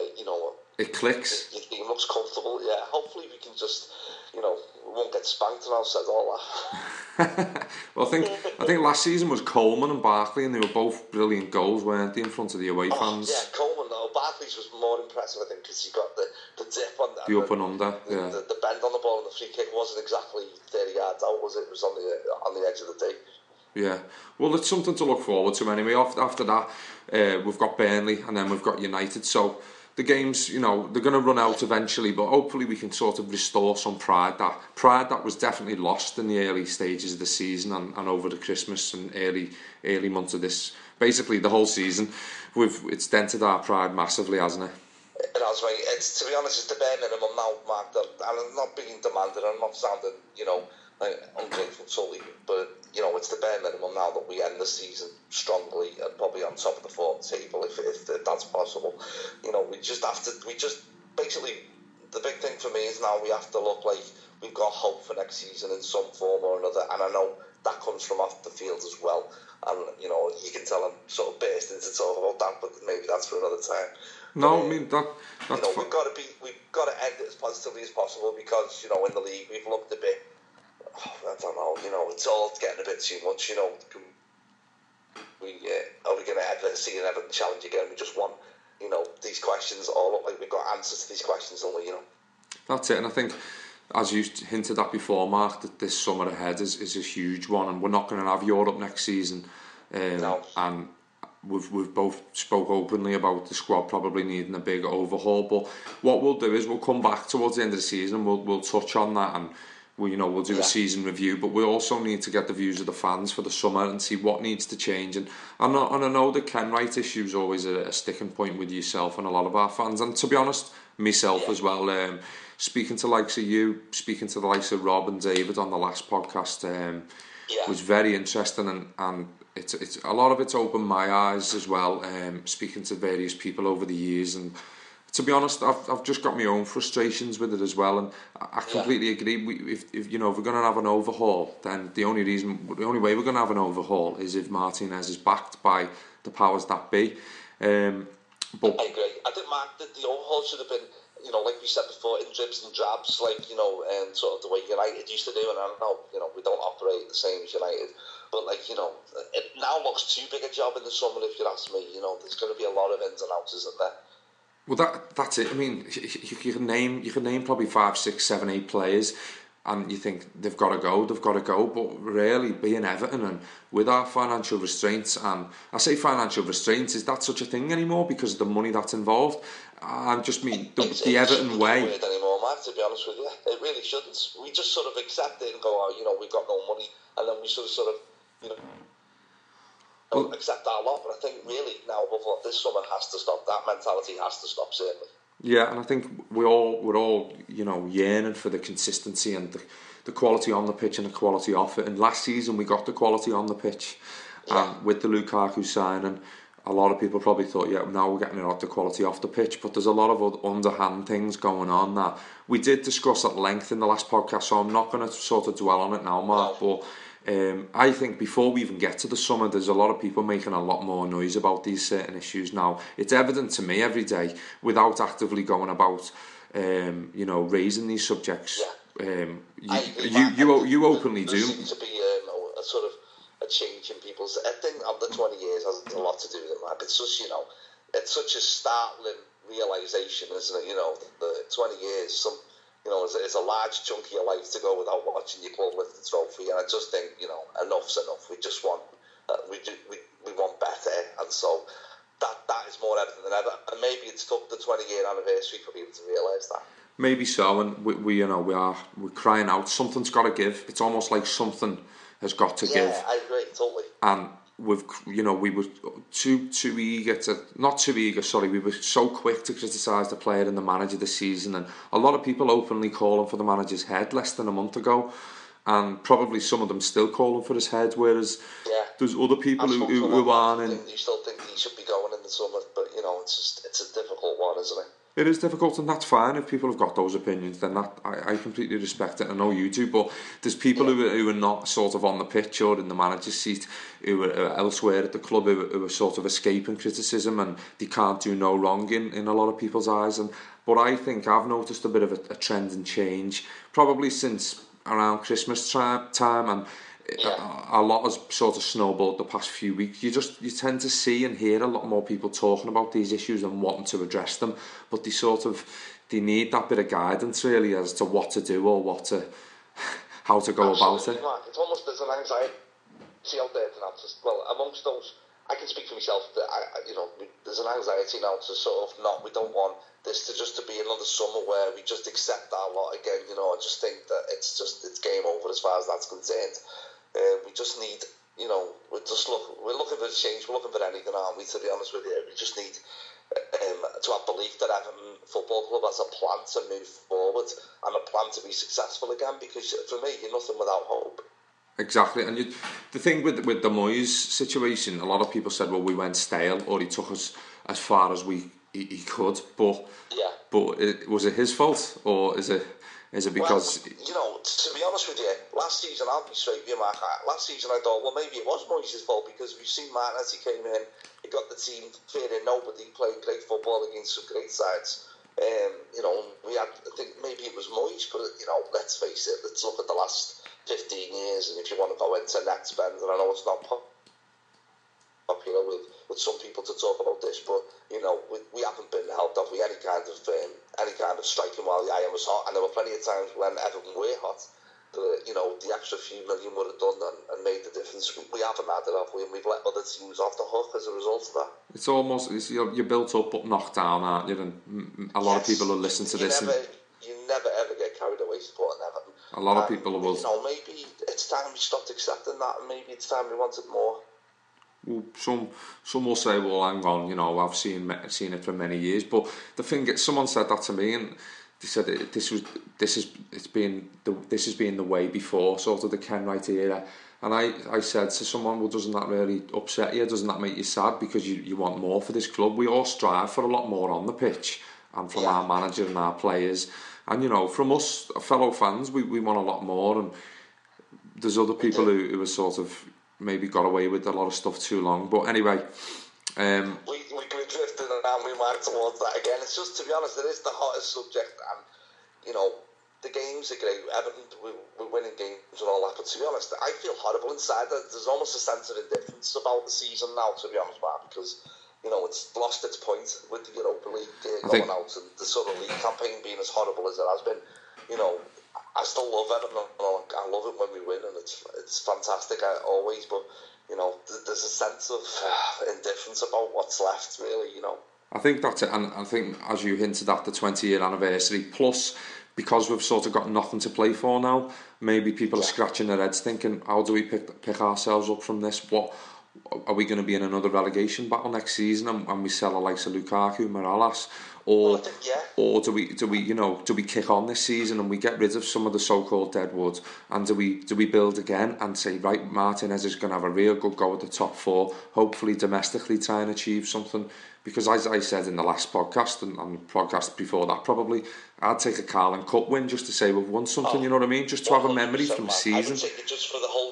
[SPEAKER 5] it clicks.
[SPEAKER 6] It looks comfortable. Yeah, hopefully we can just, we won't get spanked, and I'll say all that.
[SPEAKER 5] Well, I think last season was Coleman and Barkley, and they were both brilliant goals, weren't they, in front of the away fans?
[SPEAKER 6] Yeah, Coleman. Barkley's was more impressive, I think, because he got the dip on
[SPEAKER 5] the up and under. Yeah.
[SPEAKER 6] The bend on the ball and the free kick wasn't exactly 30 yards out, was it? It was on the edge of the day.
[SPEAKER 5] Yeah, well, it's something to look forward to anyway. After that, we've got Burnley, and then we've got United. So the games, they're going to run out eventually, but hopefully we can sort of restore some pride that was definitely lost in the early stages of the season and over the Christmas and early months of this. Basically, the whole season, it's dented our pride massively, hasn't it?
[SPEAKER 6] It has, right. To be honest, it's the bare minimum now, Mark. And I'm not being demanding, I'm not sounding, like ungrateful totally, but it's the bare minimum now that we end the season strongly and probably on top of the form table if that's possible. We just basically, the big thing for me is now we have to look like we've got hope for next season in some form or another, and I know that comes from off the field as well. And you can tell I'm sort of burst into talk about that, but maybe that's for another time.
[SPEAKER 5] No, I mean that's
[SPEAKER 6] we've got to end it as positively as possible because in the league we've looked a bit. I don't know. It's all getting a bit too much. Are we going to ever see an Everton challenge again? We just won you know, these questions all look like we've got answers to these questions, don't we? You know.
[SPEAKER 5] That's it, and I think, as you hinted at before, Mark, that this summer ahead is a huge one, and we're not going to have Europe next season.
[SPEAKER 6] No.
[SPEAKER 5] And we've both spoke openly about the squad probably needing a big overhaul. But what we'll do is we'll come back towards the end of the season. We'll touch on that, and we'll do a season review. But we also need to get the views of the fans for the summer and see what needs to change. And I know the Ken Wright issue is always a sticking point with yourself and a lot of our fans, and to be honest, myself as well. Speaking to the likes of you, speaking to the likes of Rob and David on the last podcast, was very interesting, and it's a lot of it's opened my eyes as well. Speaking to various people over the years, and to be honest, I've just got my own frustrations with it as well, and I completely agree. If we're going to have an overhaul, then the only way we're going to have an overhaul is if Martinez is backed by the powers that be. But
[SPEAKER 6] I agree. I think, Mark, that the overhaul should have been, you know, like we said before, in dribs and drabs, like, you know, and sort of the way United used to do. And I know, you know, we don't operate the same as United, but, like, you know, it now looks too big a job in the summer, if you ask me. You know, there's going to be a lot of ins and outs, isn't there?
[SPEAKER 5] Well, that's it. I mean, you can name probably 5, 6, 7, 8 players, and you think they've got to go. But really, being Everton and with our financial restraints, and I say financial restraints, is that such a thing anymore because of the money that's involved? I just mean the Everton way.
[SPEAKER 6] It shouldn't be anymore, Mark, to be honest with you. It really shouldn't. We just sort of accept it and go, oh, you know, we've got no money, and then we sort of, you know, accept our lot. But I think really now, above all, this summer has to stop. That mentality has to stop, certainly. Yeah,
[SPEAKER 5] and I think we're all you know, yearning for the consistency and the quality on the pitch and the quality off it. And last season we got the quality on the pitch, and with the Lukaku signing, a lot of people probably thought, now we're getting the quality off the pitch. But there's a lot of underhand things going on that we did discuss at length in the last podcast, so I'm not going to sort of dwell on it now, Mark. But I think before we even get to the summer, there's a lot of people making a lot more noise about these certain issues now. It's evident to me every day, without actively going about, you know, raising these subjects. You openly do.
[SPEAKER 6] There seems to be a sort of a change in people's. I think of the 20 years has a lot to do with it, Mark. It's just, you know, it's such a startling realisation, isn't it? You know, the 20 years, you know, it's a large chunk of your life to go without watching your club lift the trophy, and I just think, you know, enough's enough. We just want, we want better, and so that is more evident than ever. And maybe it's took the 20-year anniversary for people to realise that.
[SPEAKER 5] Maybe so, and we're crying out. Something's got to give. It's almost like something has got to give.
[SPEAKER 6] Yeah, I agree totally.
[SPEAKER 5] And we were we were so quick to criticise the player and the manager this season, and a lot of people openly calling for the manager's head less than a month ago, and probably some of them still calling for his head, whereas there's other people who aren't.
[SPEAKER 6] You still think he should be going in the summer, but you know, it's a difficult one, isn't it?
[SPEAKER 5] It is difficult, and that's fine if people have got those opinions. Then I completely respect it. I know you do, but there's people who are not sort of on the pitch or in the manager's seat, who are elsewhere at the club, who are sort of escaping criticism, and they can't do no wrong in a lot of people's eyes. But I think I've noticed a bit of a trend and change, probably since around Christmas time, and a lot has sort of snowballed the past few weeks. You tend to see and hear a lot more people talking about these issues and wanting to address them, but they need that bit of guidance really as to what to do or how to go about it.
[SPEAKER 6] Mark, it's almost, there's an anxiety out there amongst those. I can speak for myself that there's an anxiety now to sort of we don't want this to be another summer where we just accept our lot again. You know, I just think that it's game over as far as that's concerned. We just need, we're looking for change. We're looking for anything, aren't we? To be honest with you, we just need to have belief that Everton Football Club has a plan to move forward and a plan to be successful again. Because for me, you're nothing without hope.
[SPEAKER 5] Exactly, and the thing with the Moyes situation, a lot of people said, well, we went stale, or he took us as far as he could, but was it his fault, or is it because...
[SPEAKER 6] Well, to be honest with you, last season, I'll be straight with you, Mark, last season I thought, well, maybe it was Moyes' fault, because we've seen Martinez, he came in, he got the team fearing nobody, playing great football against some great sides. I think maybe it was Moyes, but let's face it, let's look at the last 15 years, and if you want to go into net spend, and I know it's not popular with with some people to talk about this, but you know, we haven't been helped off with any kind of striking while the iron was hot, and there were plenty of times when Everton were hot. You know, the extra few million would have done and made the difference. We haven't had it off, and we've let other teams off the hook as a result of that.
[SPEAKER 5] It's almost you're built up but knocked down, aren't you? And a lot of people will listen to this.
[SPEAKER 6] You never ever get carried away supporting Everton.
[SPEAKER 5] A lot of people will.
[SPEAKER 6] You know, maybe it's time we stopped accepting that, and maybe it's time we wanted more.
[SPEAKER 5] Well, some will say, well, hang on, you know, I've seen it for many years. But the thing is, someone said that to me, and they said this has been the way before, sort of the Ken Wright era. And I said to someone, well, doesn't that really upset you? Doesn't that make you sad? Because you want more for this club. We all strive for a lot more on the pitch, and from our manager and our players. And, you know, from us, fellow fans, we want a lot more. And there's other people who are sort of maybe got away with a lot of stuff too long. But anyway...
[SPEAKER 6] we drifted and we went towards that again. It's just, to be honest, it is the hottest subject, and you know, the games are great. Everton, we're winning games and all that, but to be honest, I feel horrible inside. There's almost a sense of indifference about the season now, to be honest, Mark, because you know, it's lost its point with the Europa League going out, and the sort of league campaign being as horrible as it has been. You know, I still love Everton. I love it when we win, and it's fantastic always, but you know, there's a sense of indifference about what's left, really, you know.
[SPEAKER 5] I think that's it, and I think, as you hinted at, the 20-year anniversary, plus, because we've sort of got nothing to play for now, maybe people are scratching their heads thinking, how do we pick ourselves up from this? What are we going to be in another relegation battle next season, and we sell the likes of Lukaku, Morales, or do we kick on this season and we get rid of some of the so-called deadwood, and do we build again and say, right, Martinez is going to have a real good go at the top four, hopefully domestically try and achieve something? Because as I said in the last podcast and the podcast before that, probably I'd take a Carling Cup win just to say we've won something. You know what I mean? Just to have a memory from the season.
[SPEAKER 6] I would take it just for the whole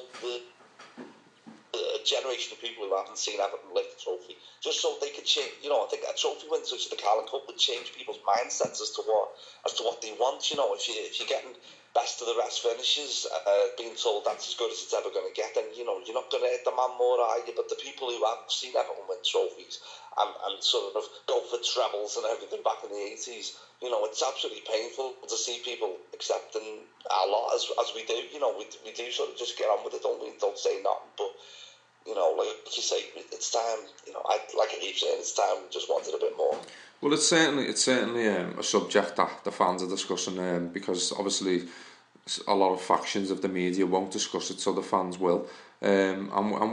[SPEAKER 6] generation of people who haven't seen Everton lift the trophy, just so they could change. You know, I think a trophy win such as the Carling Cup would change people's mindsets as to what they want. You know, if you're getting best of the rest finishes, being told that's as good as it's ever going to get, then you know you're not going to hit the man more, are you? But the people who have seen Everton win trophies and sort of go for trebles and everything back in the 80s, you know, it's absolutely painful to see people accepting our lot as we do. You know, we do sort of just get on with it, don't we? Don't say nothing, but. You know, like you say, it's time. You know, like I keep saying, it's time. We just wanted a bit more.
[SPEAKER 5] Well, it's certainly a subject that the fans are discussing, because obviously a lot of factions of the media won't discuss it, so the fans will. And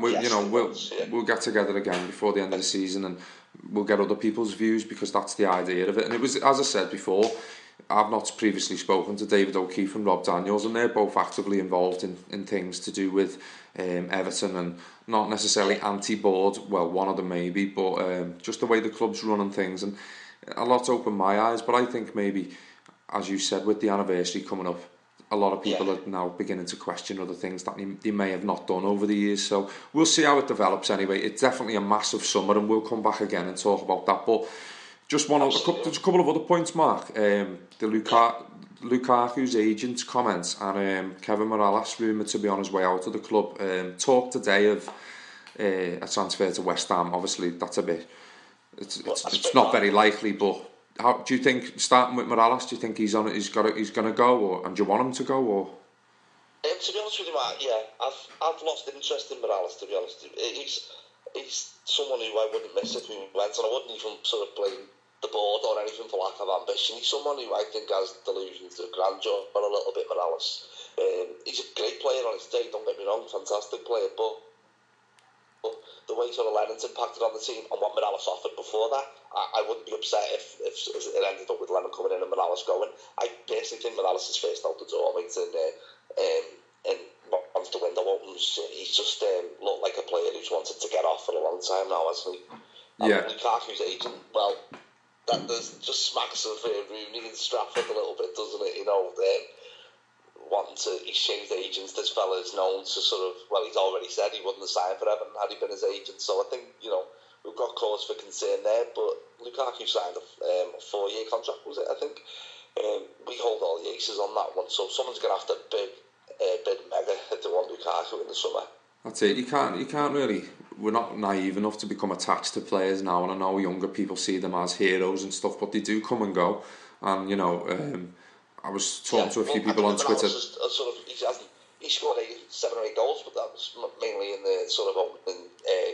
[SPEAKER 5] we'll get together again before the end of the season, and we'll get other people's views, because that's the idea of it. And it was, as I said before, I've not previously spoken to David O'Keefe and Rob Daniels, and they're both actively involved in things to do with Everton, and not necessarily anti-board. Well, one of them maybe, but just the way the club's running things, and a lot's opened my eyes. But I think maybe, as you said, with the anniversary coming up, a lot of people are now beginning to question other things that they may have not done over the years. So we'll see how it develops anyway. It's definitely a massive summer, and we'll come back again and talk about that. But just there's a couple of other points, Mark. The Lukaku's agent's comments, and Kevin Morales, rumoured to be on his way out of the club. Talk today of a transfer to West Ham. Obviously, that's a bit. It's not very likely, but how do you think, starting with Morales, do you think he's going to go, and do you want him to go, or?
[SPEAKER 6] To be honest with you, Mark, I've lost interest in Morales. To be honest, he's someone who I wouldn't miss if he went, and I wouldn't even sort of blame the board or anything for lack of ambition. He's someone who I think has delusions of grandeur, but a little bit Morales. He's a great player on his day, don't get me wrong, fantastic player, but the way sort of Lennon's impacted on the team and what Morales offered before that, I wouldn't be upset if it ended up with Lennon coming in and Morales going. I personally think Morales is first out the door, mate, and once the window opens, he's just looked like a player who's wanted to get off for a long time now, hasn't he? And Lukaku's agent, well, that there's just smacks of Rooney and Stratford a little bit, doesn't it? You know, wanting to exchange agents. This fella's known to sort of, well, he's already said he wouldn't have signed for Everton had he been his agent. So I think, you know, we've got cause for concern there. But Lukaku signed a 4-year contract, was it? I think we hold all the aces on that one. So someone's going to have to bid mega if they want Lukaku in the summer.
[SPEAKER 5] That's it. You can't really. naive enough to become attached to players now, and I know younger people see them as heroes and stuff, but they do come and go. And I was talking to a few people on Twitter.
[SPEAKER 6] He scored 7 or 8 goals, but that was mainly in the sort of opening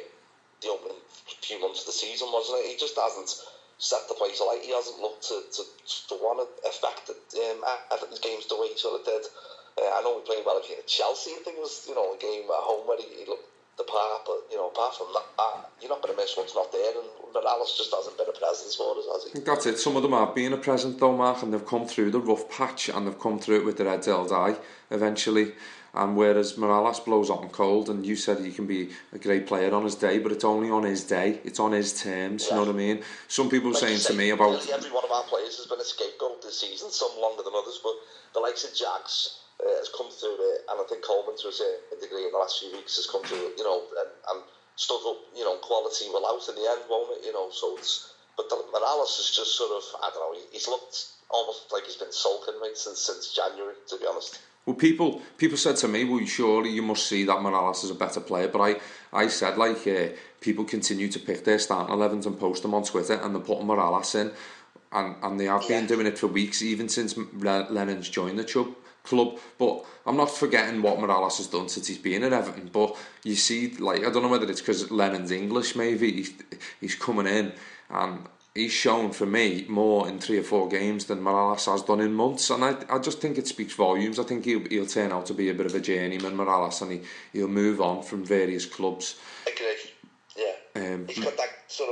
[SPEAKER 6] few months of the season, wasn't it? He just hasn't set the place alight. He hasn't looked to want to affect Everton's games the way he sort of did. I know we played well against Chelsea. I think it was a game at home where he looked the part, but apart from that, you're not going to miss what's not there. And Morales just hasn't been a presence for us, has he?
[SPEAKER 5] I think that's it. Some of them have been a present though, Mark, and they've come through the rough patch and they've come through it with their heads held high eventually. And whereas Morales blows hot and cold, and you said he can be a great player on his day, but it's only on his day, it's on his terms, you know what I mean? Some people were saying to me about...
[SPEAKER 6] Nearly every one of our players has been a scapegoat this season, some longer than others, but the likes of Jags has come through it, and I think Coleman to a degree in the last few weeks has come through it, and stood up, quality will out in the end, won't it? So it's... But Morales is just sort of, I don't know, he's looked almost like he's been sulking, mate, since January, to be honest.
[SPEAKER 5] Well, people said to me, well, surely you must see that Morales is a better player. But I said, people continue to pick their starting 11s and post them on Twitter, and they're putting Morales in. And they have been doing it for weeks, even since Lennon's joined the club. But I'm not forgetting what Morales has done since he's been at Everton. But you see, I don't know whether it's because Lennon's English, maybe. He's coming in, and he's shown for me more in 3 or 4 games than Morales has done in months, and I just think it speaks volumes. I think he'll turn out to be a bit of a journeyman, Morales, and he'll move on from various clubs.
[SPEAKER 6] I agree. Yeah, he's got that sort of,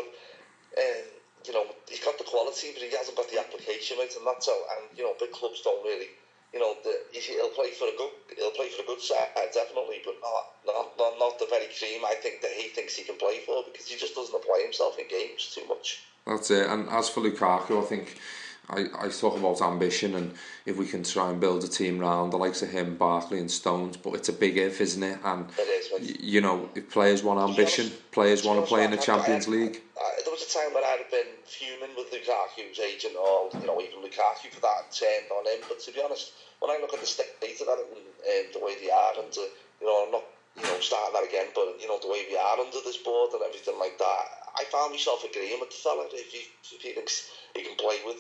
[SPEAKER 6] he's got the quality, but he hasn't got the application, right? And that's how. And big clubs don't really, he'll play for a good side, definitely, but not the very cream I think that he thinks he can play for, because he just doesn't apply himself in games too much.
[SPEAKER 5] That's it. And as for Lukaku, I think I talk about ambition, and if we can try and build a team round the likes of him, Barkley and Stones, but it's a big if, isn't it? And
[SPEAKER 6] it is,
[SPEAKER 5] if players want ambition, players want to play in the Champions League.
[SPEAKER 6] There was a time when I'd have been fuming with Lukaku's agent, or even Lukaku for that, and turned on him. But to be honest, when I look at the state of that and the way they are, and I'm not starting that again, but the way we are under this board and everything like that, I found myself agreeing with the fella. If he thinks he can play with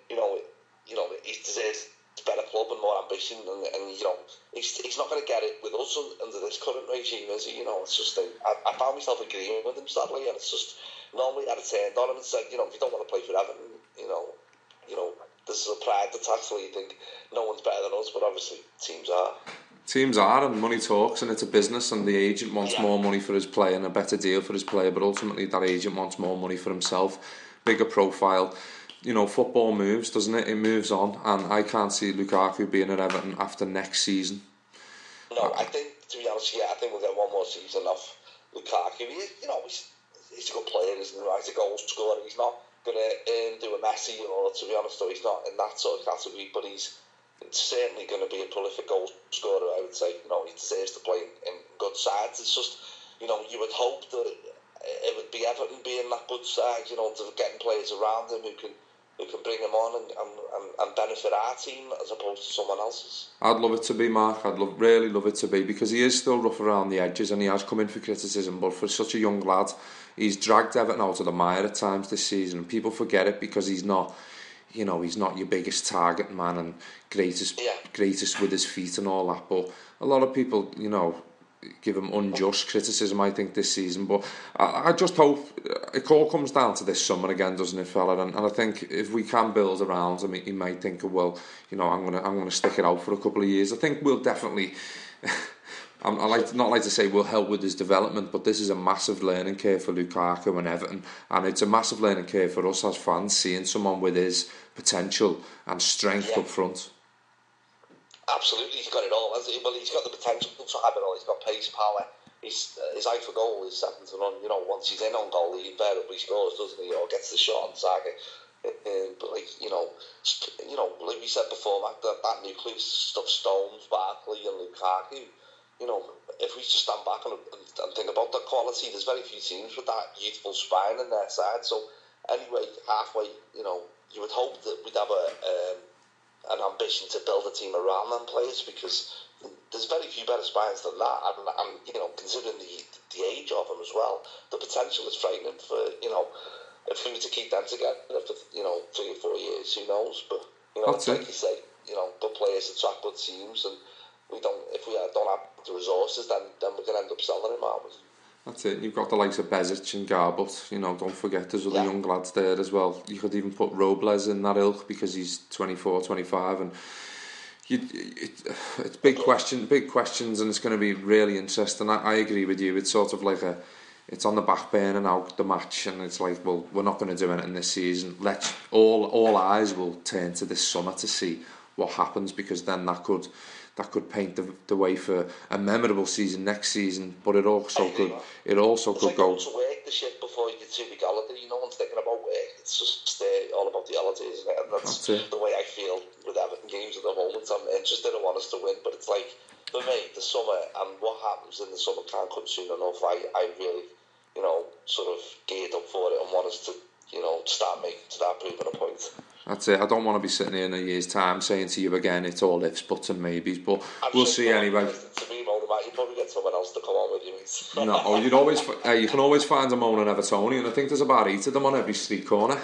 [SPEAKER 6] he deserves a better club and more ambition, and he's not going to get it with us under this current regime, is he? It's just I found myself agreeing with him, sadly, and it's just normally I'd have turned on him and said, if you don't want to play for Everton, this is a pride attached where you think no one's better than us, but obviously teams are.
[SPEAKER 5] Teams are, and money talks, and it's a business, and the agent wants more money for his player and a better deal for his player, but ultimately that agent wants more money for himself, bigger profile. Football moves, doesn't it? It moves on, and I can't see Lukaku being at Everton after next season.
[SPEAKER 6] No, I think, to be honest, I think we'll get one more season of Lukaku. He's a good player, isn't he? He's a goal scorer. He's not going to do a Messi, or to be honest, though, he's not in that sort of category, but he's certainly going to be a prolific goal scorer, I would say. He deserves to play in good sides. It's just, you would hope that it would be Everton being that good side, to getting players around him who can bring him on and benefit our team as opposed to someone else's.
[SPEAKER 5] I'd love it to be, Mark. Really love it to be, because he is still rough around the edges and he has come in for criticism, but for such a young lad, he's dragged Everton out of the mire at times this season, and people forget it because he's not your biggest target man and greatest with his feet and all that, but a lot of people, give him unjust criticism, I think, this season. But I just hope it all comes down to this summer again, doesn't it, fella? And I think if we can build around him, he might think, well, I'm gonna stick it out for a couple of years. I think we'll definitely. I not like to say we'll help with his development, but this is a massive learning curve for Lukaku and Everton, and it's a massive learning curve for us as fans, seeing someone with his potential and strength up front.
[SPEAKER 6] Absolutely, he's got it all, hasn't he? Well, he's got the potential to have it all. He's got pace, power. His eye for goal is second to none. Once he's in on goal, he invariably scores, doesn't he? Or gets the shot on target. But like we said before, Mac, that nucleus stuff, Stones, Barkley, and Lukaku. If we just stand back and think about that quality, there's very few teams with that youthful spine in their side. So anyway, halfway, you would hope that we'd have an ambition to build a team around them players, because there's very few better spines than that, and you know, considering the age of them as well, the potential is frightening for, you know, if we were to keep them together for, you know, 3 or 4 years, who knows? But you know, it's like you say, you know, good players attract good teams, and if we don't have the resources, then we're going to end up selling him, aren't we?
[SPEAKER 5] That's it. You've got the likes of Bezic and Garbut. You know, don't forget there's other young lads there as well. You could even put Robles in that ilk because he's 24, 25, and it's big questions, and it's going to be really interesting. I agree with you. It's sort of like it's on the back burner now, the match, and it's like, well, we're not going to do anything this season. All eyes will turn to this summer to see what happens, because then that could paint the way for a memorable season next season. But it also could go. It's like going to
[SPEAKER 6] work the shit before your 2-week holiday. No one's thinking about work. It's just all about the holidays, isn't it? And that's the way I feel with Everton games at the moment. I'm interested. I want us to win, but it's like, for me, the summer and what happens in the summer can't come soon enough. I really, you know, sort of geared up for it and want us to, you know, start proving a point.
[SPEAKER 5] That's it. I don't want to be sitting here in a year's time saying to you again, it's all ifs, buts and maybes, but we'll see anyway.
[SPEAKER 6] To me, you probably get someone else to come on with you, mate.
[SPEAKER 5] No, you can always find a moaning Evertonian. I think there's about 8 of them on every street corner.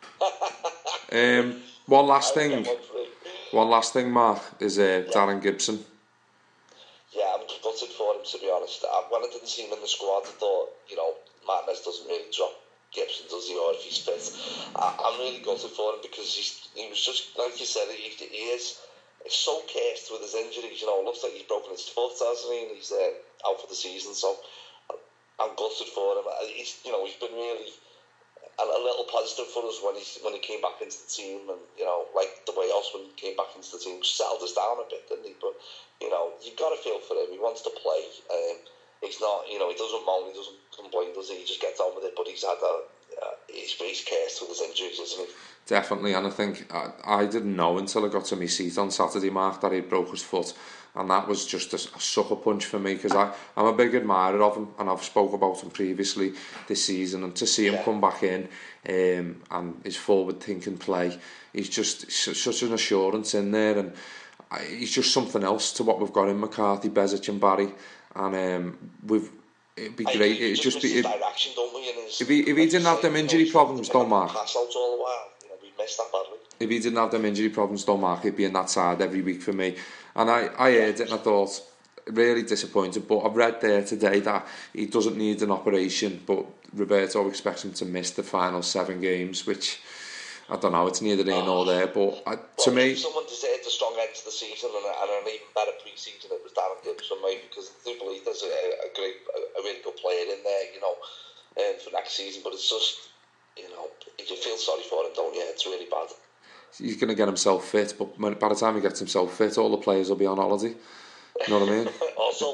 [SPEAKER 5] One last thing, Mark, is Darren Gibson.
[SPEAKER 6] Yeah, I'm gutted for him, to be honest. When I didn't see him in the squad, I thought, you know, Martinez doesn't really drop Gibson, does he, or if he's fit. I'm really gutted for him, because he was just, like you said, he is so cursed with his injuries. You know, it looks like he's broken his foot, hasn't he? And he's out for the season, so I'm gutted for him. He's been really a little positive for us when he came back into the team, and you know, like the way Osman came back into the team, settled us down a bit, didn't he? But you know, you've got to feel for him. He wants to play. He's not, you know, he doesn't moan, he doesn't complain, does he? He just gets on with it. But he's had he's cursed with his injuries, isn't he?
[SPEAKER 5] Definitely, and I think I didn't know until I got to my seat on Saturday, Mark, that he broke his foot, and that was just a sucker punch for me, because I'm a big admirer of him, and I've spoke about him previously this season, and to see him come back in and his forward-thinking play, he's just such an assurance in there, and he's just something else to what we've got in McCarthy, Bezic and Barry, and it'd be great. It'd just be
[SPEAKER 6] direction, don't we?
[SPEAKER 5] If he didn't have them injury problems, don't Mark.
[SPEAKER 6] Pass out all the while. You know, we missed that badly.
[SPEAKER 5] If he didn't have them injury problems, don't Mark, he'd be in that side every week for me. And I heard it and I thought, really disappointed. But I've read there today that he doesn't need an operation, but Roberto expects him to miss the final 7 games, which I don't know, it's neither here nor there. But to me,
[SPEAKER 6] if someone deserved a strong end to the season and an even better pre-season, it was Darren Gibson, mate, because I do believe there's a really good player in there, you know, for next season. But it's just, you know, you feel sorry for him, don't you? It's really bad.
[SPEAKER 5] He's going to get himself fit, but by the time he gets himself fit, all the players will be on holiday. You know what I mean?
[SPEAKER 6] Also,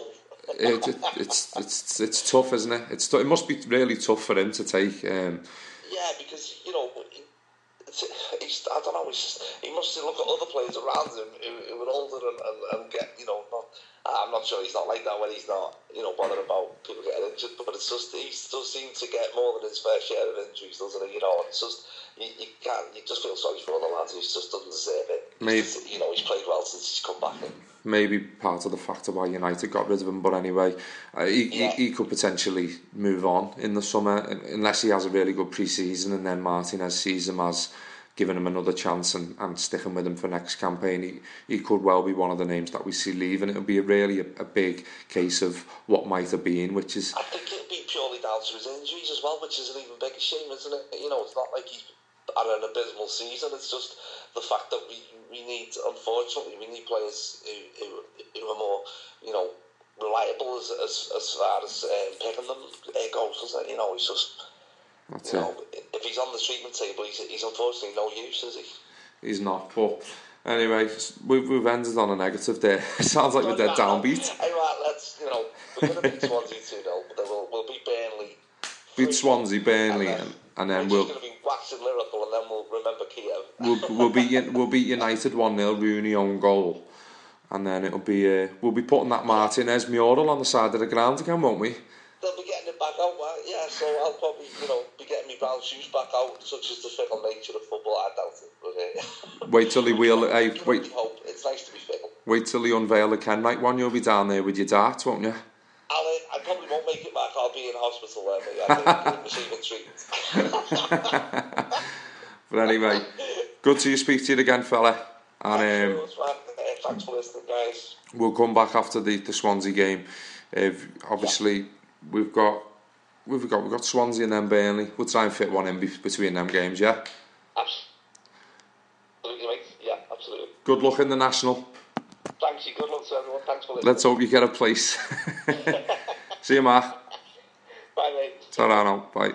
[SPEAKER 5] it's tough, isn't it? It must be really tough for him to take.
[SPEAKER 6] Yeah, because you know, I don't know. He must look at other players around him who are older and get, you know. I'm not sure he's not like that when he's not, you know, bothered about people getting injured. But it's just he does seem to get more than his fair share of injuries, doesn't he? You know, it's just you just feel sorry for the lads. He just doesn't deserve it.
[SPEAKER 5] Maybe,
[SPEAKER 6] you know, he's played well since he's come back in.
[SPEAKER 5] Maybe part of the factor why United got rid of him, but anyway, he could potentially move on in the summer unless he has a really good pre-season, and then Martinez sees him as giving him another chance and sticking with him for next campaign. He could well be one of the names that we see leaving. It'll be really a big case of what might have been, which is...
[SPEAKER 6] I think it'll be purely down to his injuries as well, which is an even bigger shame, isn't it? You know, it's not like he's had an abysmal season, it's just the fact that we need, unfortunately, we need players who are more, you know, reliable as far as picking them goes, isn't it? You know, he's just...
[SPEAKER 5] That's
[SPEAKER 6] you know, if he's on the treatment table, he's unfortunately no use, is he?
[SPEAKER 5] He's not, but anyway, we've ended on a negative there. It sounds like we're dead downbeat.
[SPEAKER 6] Hey, right, let's, you know, we're going to beat Swansea 2-0, but then we'll beat Burnley.
[SPEAKER 5] Beat Swansea, Burnley, and then we'll...
[SPEAKER 6] We're just going to be waxing lyrical, and then we'll remember Kiev.
[SPEAKER 5] We'll beat United 1-0, Rooney own goal, and then it'll be we'll be putting that Martinez mural on the side of the ground again, won't we?
[SPEAKER 6] They'll be getting it back out, yeah, so I'll probably, you know, be getting my brown shoes back out, such as the fickle nature of football. I doubt it, but...
[SPEAKER 5] Wait till he wheel...
[SPEAKER 6] Wait. Hope. It's nice to be fickle.
[SPEAKER 5] Wait till they unveil the Kenmite one. You'll be down there with your darts, won't you?
[SPEAKER 6] I probably won't make it back. I'll be in hospital then, but yeah, receiving treatment.
[SPEAKER 5] But anyway, good to speak to you again, fella. And
[SPEAKER 6] thanks for listening, guys.
[SPEAKER 5] We'll come back after the Swansea game. Obviously, we've got Swansea and then Burnley. We'll try and fit one in between them games, yeah?
[SPEAKER 6] Absolutely, mate. Yeah, absolutely.
[SPEAKER 5] Good luck in the National.
[SPEAKER 6] Thanks, you. Good luck to everyone. Thanks for listening.
[SPEAKER 5] Let's hope you get a place. See you, Mark.
[SPEAKER 6] Bye, mate.
[SPEAKER 5] Ta-ra now. Bye.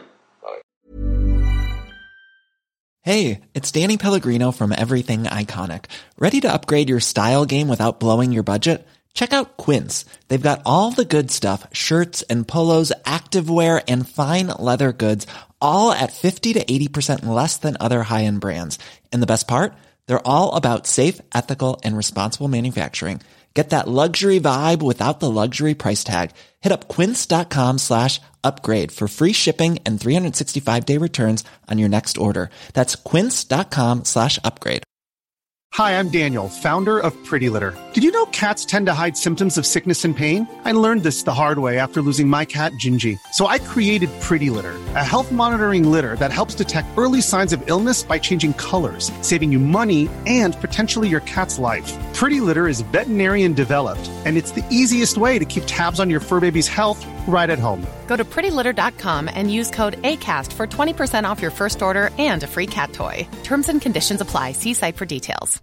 [SPEAKER 10] Hey, it's Danny Pellegrino from Everything Iconic. Ready to upgrade your style game without blowing your budget? Check out Quince. They've got all the good stuff, shirts and polos, activewear, and fine leather goods, all at 50 to 80% less than other high-end brands. And the best part? They're all about safe, ethical, and responsible manufacturing. Get that luxury vibe without the luxury price tag. Hit up quince.com/upgrade for free shipping and 365-day returns on your next order. That's quince.com/upgrade.
[SPEAKER 11] Hi, I'm Daniel, founder of Pretty Litter. Did you know cats tend to hide symptoms of sickness and pain? I learned this the hard way after losing my cat, Gingy. So I created Pretty Litter, a health monitoring litter that helps detect early signs of illness by changing colors, saving you money and potentially your cat's life. Pretty Litter is veterinarian developed, and it's the easiest way to keep tabs on your fur baby's health right at home.
[SPEAKER 12] Go to prettylitter.com and use code ACAST for 20% off your first order and a free cat toy. Terms and conditions apply. See site for details.